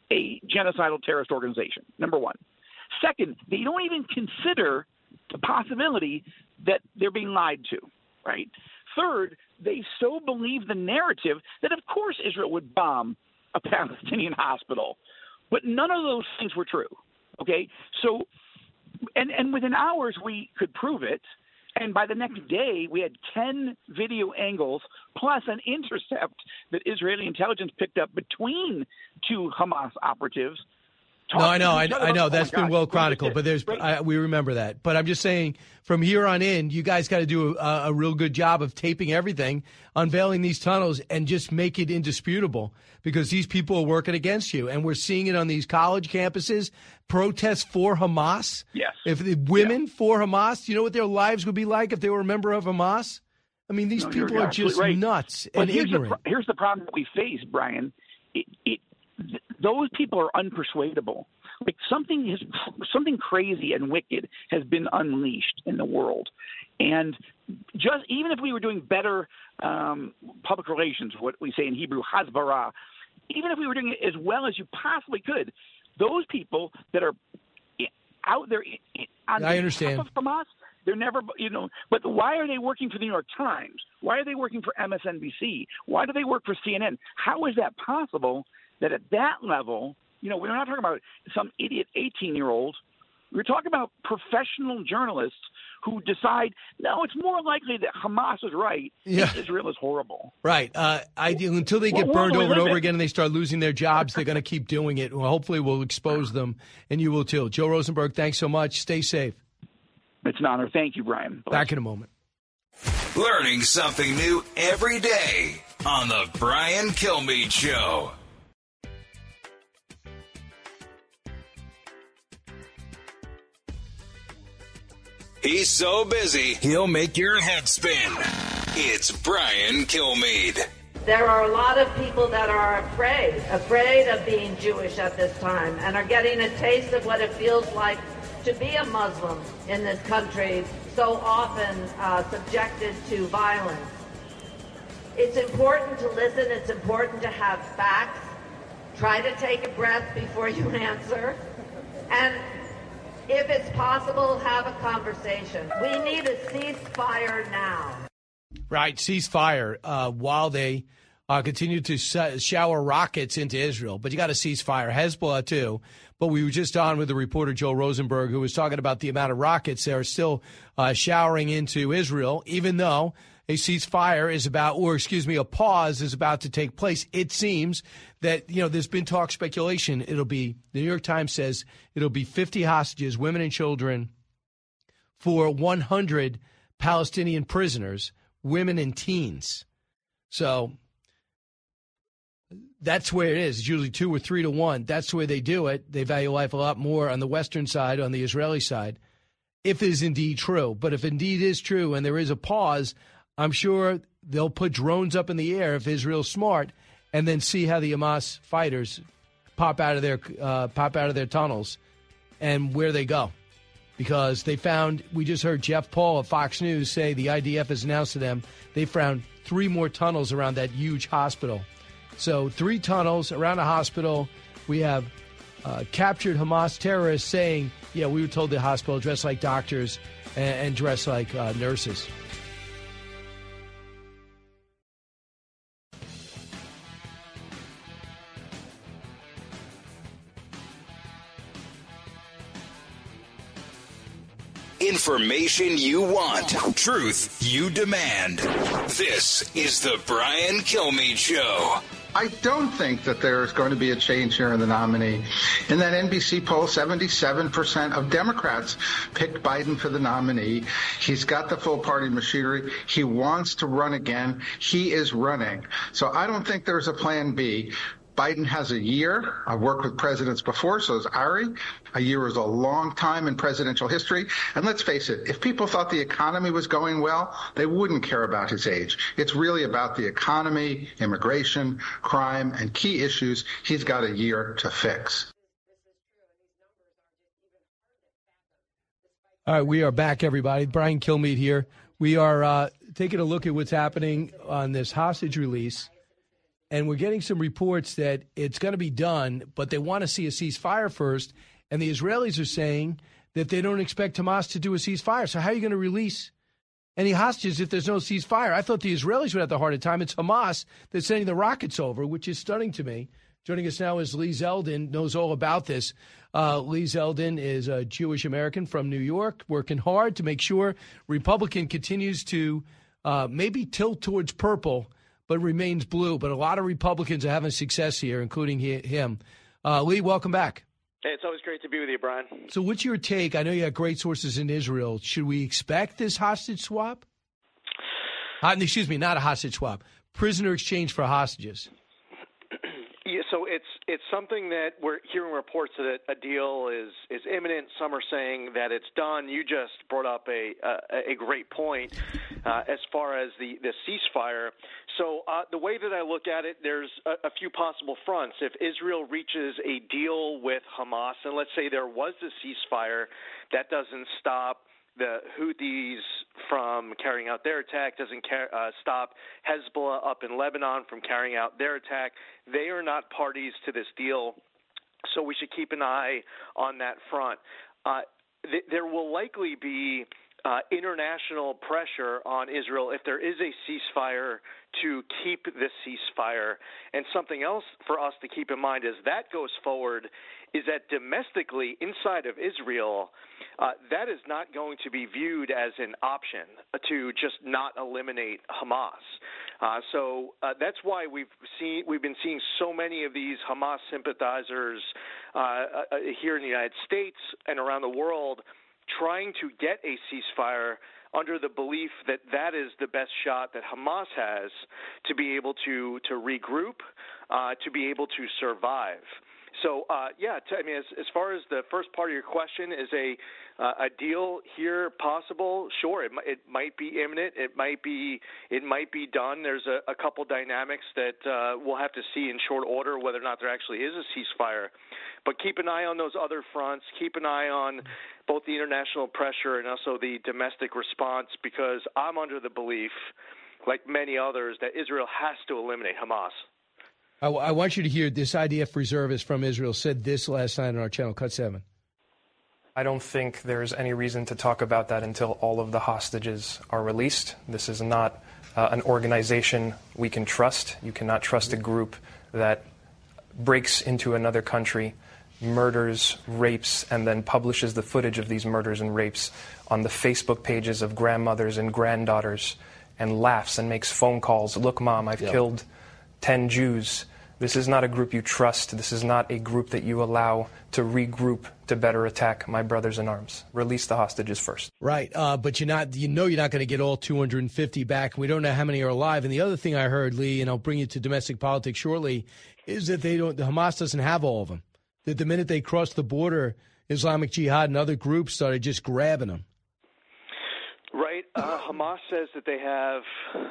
a genocidal terrorist organization, number one. Second, they don't even consider the possibility that they're being lied to, right? Third, they so believe the narrative that, of course, Israel would bomb a Palestinian hospital. But none of those things were true, okay? So, and within hours, we could prove it. And by the next day, we had 10 video angles plus an intercept that Israeli intelligence picked up between two Hamas operatives. No, I know. That's been well chronicled, but we remember that. But I'm just saying, from here on in, you guys got to do a real good job of taping everything, unveiling these tunnels, and just make it indisputable, because these people are working against you. And we're seeing it on these college campuses, protests for Hamas. Yes. If the women for Hamas, you know what their lives would be like if they were a member of Hamas? I mean, these people are just nuts and ignorant. Here's the problem that we face, Brian. Those people are unpersuadable. Like something crazy and wicked has been unleashed in the world, and just even if we were doing better public relations, what we say in Hebrew, hasbara, even if we were doing it as well as you possibly could, those people that are out there on behalf of Hamas, they're never, But why are they working for the New York Times? Why are they working for MSNBC? Why do they work for CNN? How is that possible? That at that level, we're not talking about some idiot 18-year-old. We're talking about professional journalists who decide, no, it's more likely that Hamas is right and Israel is horrible. Right. Until they get burned over and over again and they start losing their jobs, they're going to keep doing it. Well, hopefully we'll expose them, and you will too. Joe Rosenberg, thanks so much. Stay safe. It's an honor. Thank you, Brian. Back in a moment. Learning something new every day on the Brian Kilmeade Show. He's so busy, he'll make your head spin. It's Brian Kilmeade. There are a lot of people that are afraid of being Jewish at this time, and are getting a taste of what it feels like to be a Muslim in this country, so often subjected to violence. It's important to listen. It's important to have facts. Try to take a breath before you answer. And if it's possible, have a conversation. We need a ceasefire now. Right, ceasefire while they continue to shower rockets into Israel. But you got a ceasefire. Hezbollah, too. But we were just on with the reporter Joe Rosenberg, who was talking about the amount of rockets that are still showering into Israel, even though a ceasefire is a pause is about to take place. It seems that, there's been talk, speculation. The New York Times says it'll be 50 hostages, women and children, for 100 Palestinian prisoners, women and teens. So that's where it is. It's usually 2 or 3 to 1. That's the way they do it. They value life a lot more on the Western side, on the Israeli side, if it is indeed true. But if indeed is true and there is a pause, I'm sure they'll put drones up in the air if Israel's smart, and then see how the Hamas fighters pop out of their tunnels and where they go. Because we just heard Jeff Paul of Fox News say the IDF has announced to them they found 3 more tunnels around that huge hospital. So 3 tunnels around a hospital. We have captured Hamas terrorists saying, we were told the hospital dressed like doctors and dressed like nurses. Information you want. Truth you demand. This is the Brian Kilmeade Show. I don't think that there's going to be a change here in the nominee. In that NBC poll, 77% of Democrats picked Biden for the nominee. He's got the full party machinery. He wants to run again. He is running. So I don't think there's a plan B. Biden has a year. I've worked with presidents before, so has Ari. A year is a long time in presidential history. And let's face it, if people thought the economy was going well, they wouldn't care about his age. It's really about the economy, immigration, crime, and key issues he's got a year to fix. All right, we are back, everybody. Brian Kilmeade here. We are taking a look at what's happening on this hostage release. and we're getting some reports that it's going to be done, but they want to see a ceasefire first. And the Israelis are saying that they don't expect Hamas to do a ceasefire. So how are you going to release any hostages if there's no ceasefire? I thought the Israelis would have the harder time. It's Hamas that's sending the rockets over, which is stunning to me. Joining us now is Lee Zeldin, knows all about this. Lee Zeldin is a Jewish American from New York, working hard to make sure Republican continues to maybe tilt towards purple, but remains blue. But a lot of Republicans are having success here, including him. Lee, welcome back. Hey, it's always great to be with you, Brian. So what's your take? I know you have great sources in Israel. Should we expect this hostage swap? Excuse me, not a hostage swap. Prisoner exchange for hostages. Yeah, so it's something that we're hearing reports that a deal is imminent. Some are saying that it's done. You just brought up a great point as far as the ceasefire. So the way that I look at it, there's a few possible fronts. If Israel reaches a deal with Hamas, and let's say there was a ceasefire, that doesn't stop the Houthis from carrying out their attack, doesn't stop Hezbollah up in Lebanon from carrying out their attack. They are not parties to this deal, so we should keep an eye on that front. There will likely be international pressure on Israel if there is a ceasefire to keep this ceasefire. And something else for us to keep in mind as that goes forward is that domestically inside of Israel, that is not going to be viewed as an option to just not eliminate Hamas. So that's why we've been seeing so many of these Hamas sympathizers here in the United States and around the world trying to get a ceasefire under the belief that that is the best shot that Hamas has to be able to regroup, to be able to survive. So, as far as the first part of your question, is a deal here possible? Sure, it might be imminent. It might be done. There's a couple dynamics that we'll have to see in short order whether or not there actually is a ceasefire. But keep an eye on those other fronts. Keep an eye on both the international pressure and also the domestic response, because I'm under the belief, like many others, that Israel has to eliminate Hamas. I want you to hear this IDF reservist from Israel said this last night on our channel, Cut 7. I don't think there's any reason to talk about that until all of the hostages are released. This is not an organization we can trust. You cannot trust a group that breaks into another country, murders, rapes, and then publishes the footage of these murders and rapes on the Facebook pages of grandmothers and granddaughters and laughs and makes phone calls. Look, Mom, I've killed 10 Jews. This is not a group you trust. This is not a group that you allow to regroup to better attack my brothers in arms. Release the hostages first. Right, but you're not going to get all 250 back. We don't know how many are alive. And the other thing I heard, Lee, and I'll bring you to domestic politics shortly, is that Hamas doesn't have all of them. That the minute they crossed the border, Islamic Jihad and other groups started just grabbing them. Right. Hamas says that they have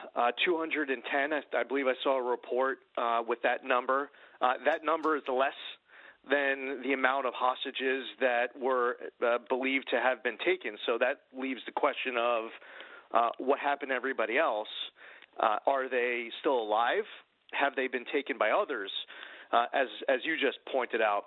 210. I believe I saw a report with that number. That number is less than the amount of hostages that were believed to have been taken. So that leaves the question of what happened to everybody else. Are they still alive? Have they been taken by others, as you just pointed out?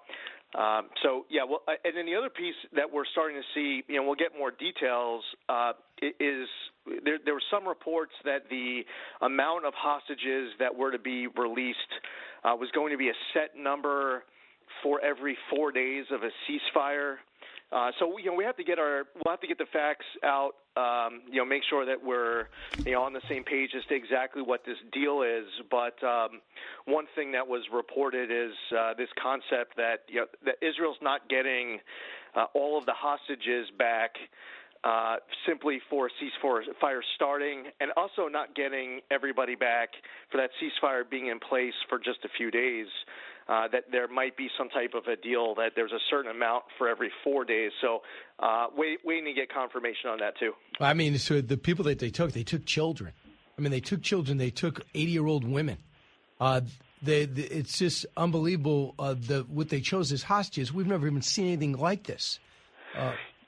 And then the other piece that we're starting to see, we'll get more details, is there were some reports that the amount of hostages that were to be released was going to be a set number for every 4 days of a ceasefire. So we have to get the facts out. Make sure that we're on the same page as to exactly what this deal is. But one thing that was reported is this concept that that Israel's not getting all of the hostages back simply for ceasefire starting, and also not getting everybody back for that ceasefire being in place for just a few days. That there might be some type of a deal that there's a certain amount for every 4 days. So waiting to get confirmation on that, too. I mean, so the people that they took children. I mean, they took children. They took 80-year-old women. It's just unbelievable what they chose as hostages. We've never even seen anything like this.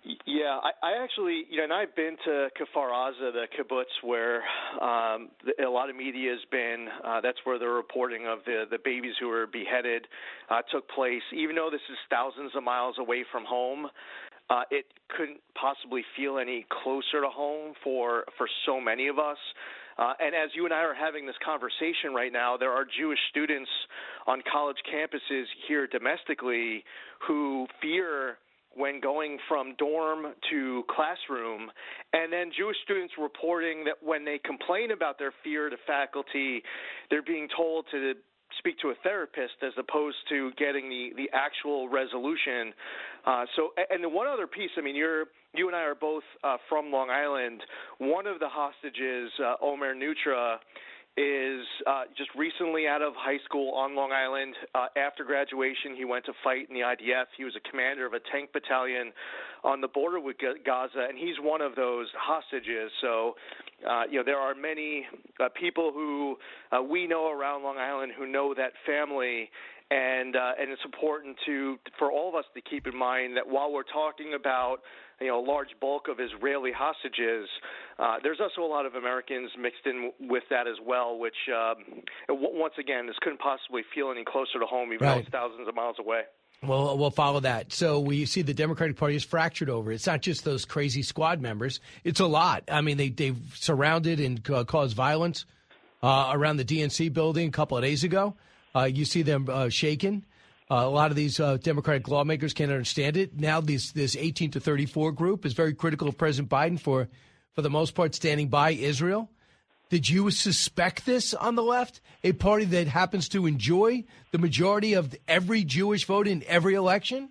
Yeah, I actually, and I've been to Kfar Aza, the kibbutz where a lot of media has been. That's where the reporting of the babies who were beheaded took place. Even though this is thousands of miles away from home, it couldn't possibly feel any closer to home for so many of us. And as you and I are having this conversation right now, there are Jewish students on college campuses here domestically who fear when going from dorm to classroom, and then Jewish students reporting that when they complain about their fear to faculty, they're being told to speak to a therapist as opposed to getting the actual resolution. And the one other piece, I mean, you and I are both from Long Island. One of the hostages, Omer Nutra, is just recently out of high school on Long Island. After graduation, he went to fight in the IDF. He was a commander of a tank battalion on the border with Gaza, and he's one of those hostages. So, there are many people who we know around Long Island who know that family, and it's important for all of us to keep in mind that while we're talking about a large bulk of Israeli hostages, there's also a lot of Americans mixed in with that as well, which, once again, this couldn't possibly feel any closer to home, even though it's thousands of miles away. Well, we'll follow that. So we see the Democratic Party is fractured over. It's not just those crazy squad members. It's a lot. I mean, they've surrounded and caused violence around the DNC building a couple of days ago. You see them shaken. A lot of these Democratic lawmakers can't understand it. Now this 18 to 34 group is very critical of President Biden for the most part, standing by Israel. Did you suspect this on the left? A party that happens to enjoy the majority of every Jewish vote in every election?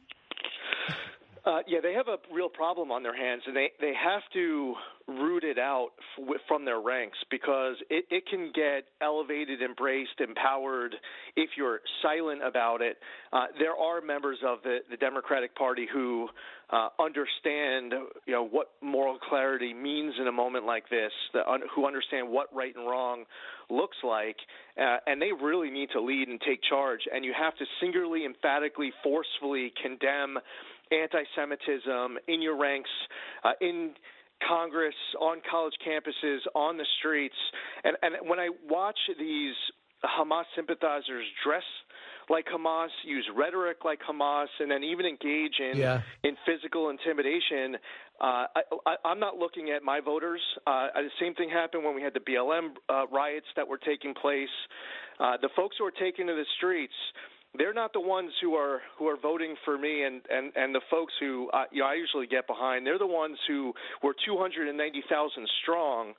Yeah, they have a real problem on their hands, and they have to root it out from their ranks because it can get elevated, embraced, empowered if you're silent about it. There are members of the Democratic Party who understand, what moral clarity means in a moment like this, who understand what right and wrong looks like, and they really need to lead and take charge. And you have to singularly, emphatically, forcefully condemn anti-Semitism in your ranks, in Congress, on college campuses, on the streets. And when I watch these Hamas sympathizers dress like Hamas, use rhetoric like Hamas, and then even engage in physical intimidation, I'm not looking at my voters. The same thing happened when we had the BLM riots that were taking place. The folks who are taking to the streets, they're not the ones who are voting for me and the folks who I usually get behind. They're the ones who were 290,000 strong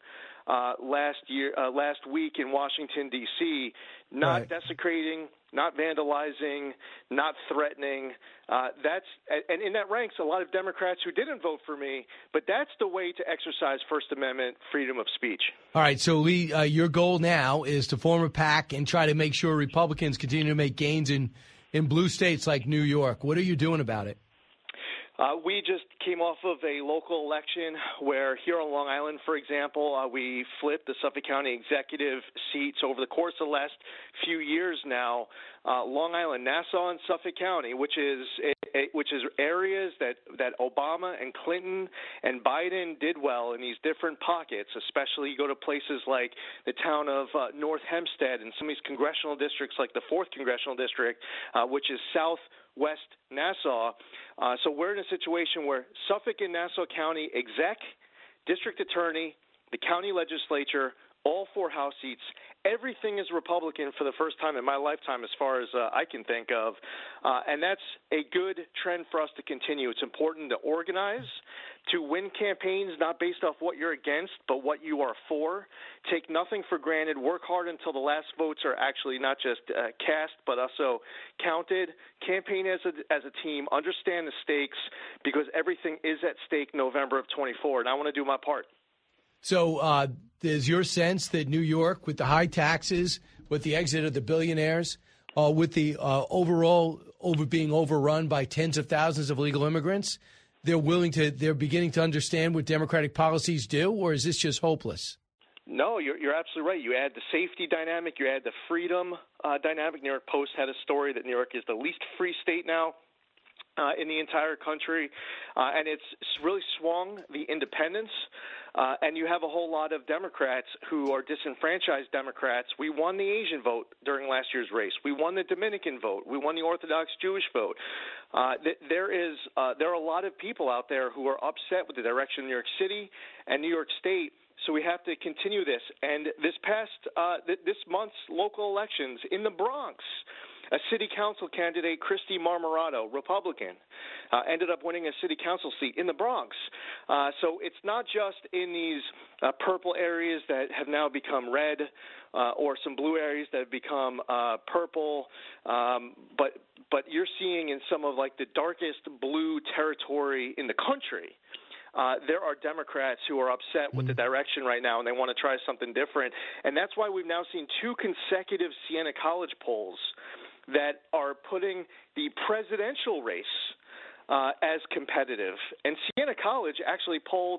last week in Washington, D.C., not desecrating, not vandalizing, not threatening. And in that ranks a lot of Democrats who didn't vote for me, but that's the way to exercise First Amendment freedom of speech. All right, so Lee, your goal now is to form a PAC and try to make sure Republicans continue to make gains in blue states like New York. What are you doing about it? We just came off of a local election where here on Long Island, for example, we flipped the Suffolk County executive seats over the course of the last few years now. Long Island, Nassau, and Suffolk County, which is areas that Obama and Clinton and Biden did well in these different pockets, especially you go to places like the town of North Hempstead and some of these congressional districts like the 4th Congressional District, which is southwest Nassau. So we're in a situation where Suffolk and Nassau County exec, district attorney, the county legislature, all 4 House seats, everything is Republican for the first time in my lifetime as far as I can think of. And that's a good trend for us to continue. It's important to organize, to win campaigns not based off what you're against, but what you are for. Take nothing for granted. Work hard until the last votes are actually not just cast, but also counted. Campaign as a team. Understand the stakes because everything is at stake November of 24, and I want to do my part. So is your sense that New York, with the high taxes, with the exit of the billionaires, with the overall being overrun by tens of thousands of illegal immigrants, they're beginning to understand what Democratic policies do, or is this just hopeless? No, you're absolutely right. You add the safety dynamic, you add the freedom dynamic. New York Post had a story that New York is the least free state now in the entire country, and it's really swung the independents. And you have a whole lot of Democrats who are disenfranchised Democrats. We won the Asian vote during last year's race. We won the Dominican vote. We won the Orthodox Jewish vote. There are a lot of people out there who are upset with the direction of New York City and New York State. So we have to continue this. And this month's local elections in the Bronx, a city council candidate, Christy Marmorato, Republican, ended up winning a city council seat in the Bronx. So it's not just in these purple areas that have now become red or some blue areas that have become purple, but you're seeing in some of like the darkest blue territory in the country. There are Democrats who are upset with the direction right now, and they want to try something different. And that's why we've now seen 2 consecutive Siena College polls that are putting the presidential race as competitive. And Siena College actually polled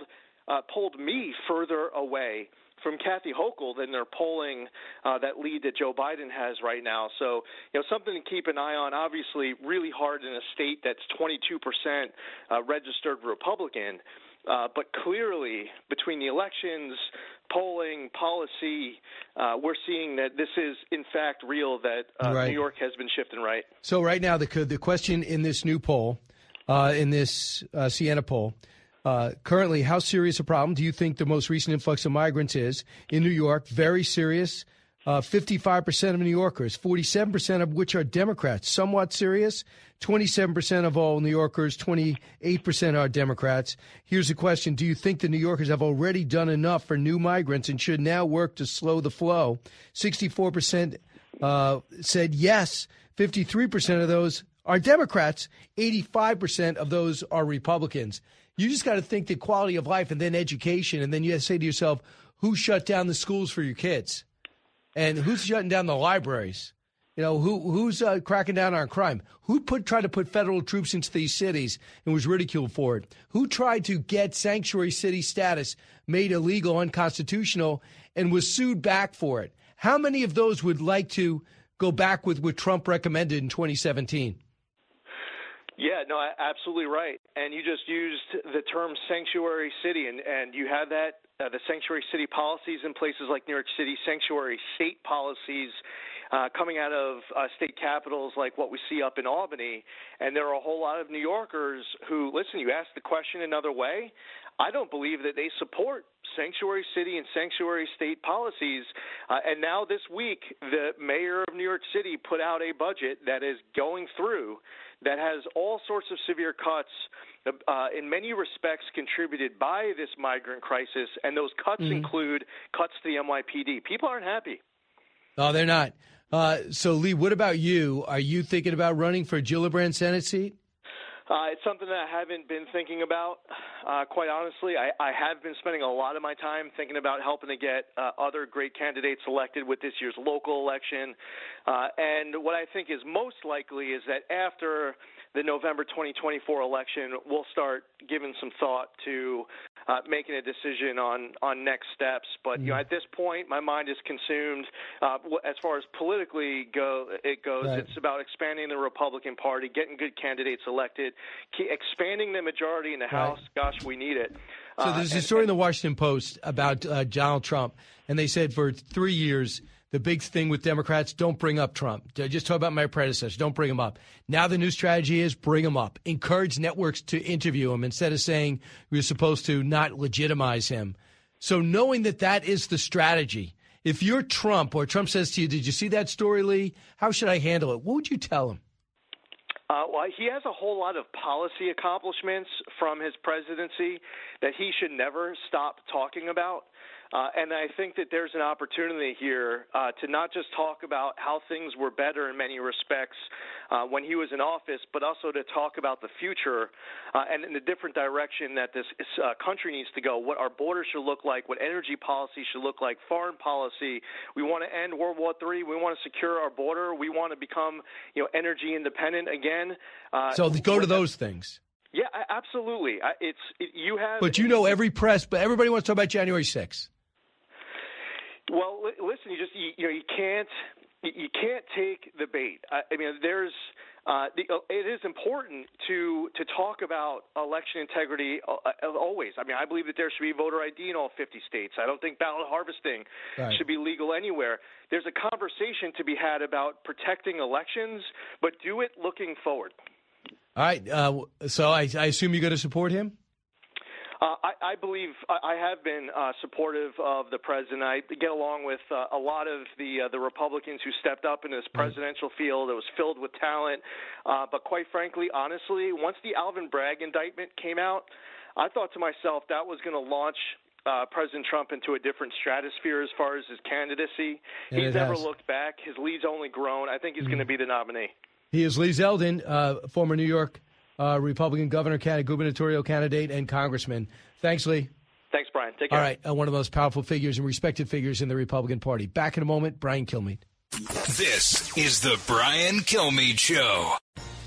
me further away from Kathy Hochul than their polling that lead that Joe Biden has right now. So, something to keep an eye on. Obviously, really hard in a state that's 22% registered Republican. But clearly, between the elections, polling, policy, we're seeing that this is, in fact, real, that Right. New York has been shifting right. So right now, the question in this new poll, in this Siena poll, currently, how serious a problem do you think the most recent influx of migrants is in New York? Very serious. 55% of New Yorkers, 47% of which are Democrats. Somewhat serious. 27% of all New Yorkers, 28% are Democrats. Here's the question. Do you think the New Yorkers have already done enough for new migrants and should now work to slow the flow? 64% said yes. 53% of those are Democrats. 85% of those are Republicans. You just got to think the quality of life and then education, and then you have to say to yourself, who shut down the schools for your kids? And who's shutting down the libraries? Who's cracking down on crime? Who tried to put federal troops into these cities and was ridiculed for it? Who tried to get sanctuary city status made illegal, unconstitutional, and was sued back for it? How many of those would like to go back with what Trump recommended in 2017? Yeah, no, absolutely right. And you just used the term sanctuary city, and you have that, the sanctuary city policies in places like New York City, sanctuary state policies coming out of state capitals like what we see up in Albany. And there are a whole lot of New Yorkers who, listen, you asked the question another way. I don't believe that they support sanctuary city and sanctuary state policies. And now this week, the mayor of New York City put out a budget that is going through that has all sorts of severe cuts, in many respects contributed by this migrant crisis. And those cuts include cuts to the NYPD. People aren't happy. No, they're not. So, Lee, what about you? Are you thinking about running for a Gillibrand Senate seat? It's something that I haven't been thinking about, quite honestly. I have been spending a lot of my time thinking about helping to get other great candidates elected with this year's local election. And what I think is most likely is that after the November 2024 election, we'll start giving some thought to making a decision on next steps. But at this point, my mind is consumed. As far as politically goes, right. It's about expanding the Republican Party, getting good candidates elected, expanding the majority in the House. Gosh, we need it. So there's a story in the Washington Post about Donald Trump, and they said for 3 years, the big thing with Democrats, don't bring up Trump. Just talk about my predecessor. Don't bring him up. Now the new strategy is bring him up. Encourage networks to interview him instead of saying we're supposed to not legitimize him. So knowing that is the strategy, if you're Trump or Trump says to you, did you see that story, Lee? How should I handle it? What would you tell him? Well, he has a whole lot of policy accomplishments from his presidency that he should never stop talking about. And I think that there's an opportunity here to not just talk about how things were better in many respects when he was in office, but also to talk about the future and in the different direction that this country needs to go, what our borders should look like, what energy policy should look like, foreign policy. We want to end World War III. We want to secure our border. We want to become, energy independent again. So go to those things. Yeah, absolutely. You have. But every press, but everybody wants to talk about January 6th. Well, listen, you can't take the bait. I mean, there's it is important to talk about election integrity always. I mean, I believe that there should be voter ID in all 50 states. I don't think ballot harvesting should be legal anywhere. There's a conversation to be had about protecting elections, but do it looking forward. All right. So I assume you're going to support him? I believe I have been supportive of the president. I get along with a lot of the Republicans who stepped up in this presidential field. It was filled with talent. But quite frankly, honestly, once the Alvin Bragg indictment came out, I thought to myself that was going to launch President Trump into a different stratosphere as far as his candidacy. He's never looked back. His lead's only grown. I think he's going to be the nominee. He is Lee Zeldin, former New York Republican governor candidate, gubernatorial candidate, and congressman. Thanks, Lee. Thanks, Brian. Take care. All right, one of the most powerful figures and respected figures in the Republican Party. Back in a moment, Brian Kilmeade. This is the Brian Kilmeade Show.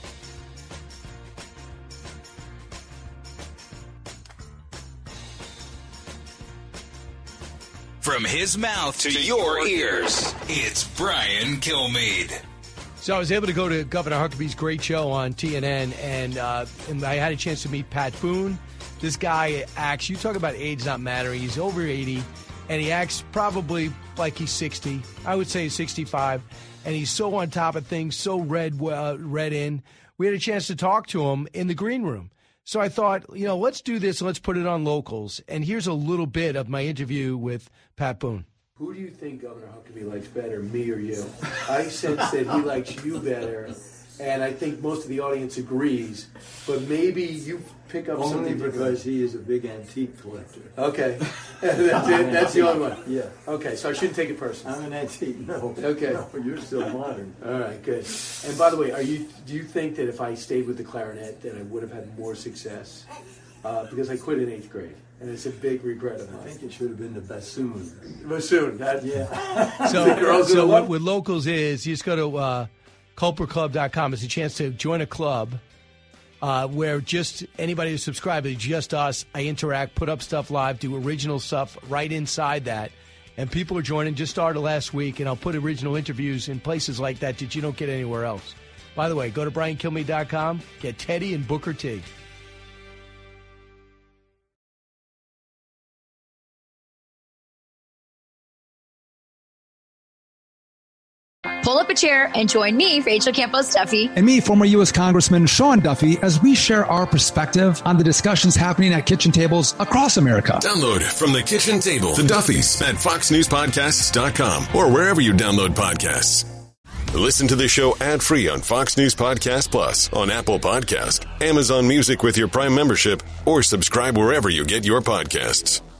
From his mouth to your ears, it's Brian Kilmeade. So I was able to go to Governor Huckabee's great show on TNN, and I had a chance to meet Pat Boone. This guy acts, you talk about age not mattering, he's over 80, and he acts probably like he's 60. I would say 65, and he's so on top of things, so read in. We had a chance to talk to him in the green room. So I thought, let's do this, let's put it on Locals. And here's a little bit of my interview with Pat Boone. Who do you think Governor Huckabee likes better, me or you? I sense that he likes you better, and I think most of the audience agrees. But maybe you pick up something. Only because he is a big antique collector. Okay. That's it? That's the only one? Yeah. Okay, so I shouldn't take it personally. I'm an antique. No. Okay. No, you're still modern. All right, good. And by the way, do you think that if I stayed with the clarinet that I would have had more success? Because I quit in 8th grade. And it's a big regret of mine. I think it should have been the bassoon. Bassoon, yeah. So what Locals is, you just go to culperclub.com. It's a chance to join a club where just anybody who subscribes, it's just us. I interact, put up stuff live, do original stuff right inside that. And people are joining. Just started last week, and I'll put original interviews in places like that you don't get anywhere else. By the way, go to BrianKilmeade.com, get Teddy and Booker T. Pull up a chair and join me, Rachel Campos Duffy. And me, former U.S. Congressman Sean Duffy, as we share our perspective on the discussions happening at kitchen tables across America. Download From the Kitchen Table, The Duffys, at foxnewspodcasts.com or wherever you download podcasts. Listen to the show ad-free on Fox News Podcast Plus, on Apple Podcast, Amazon Music with your Prime membership, or subscribe wherever you get your podcasts.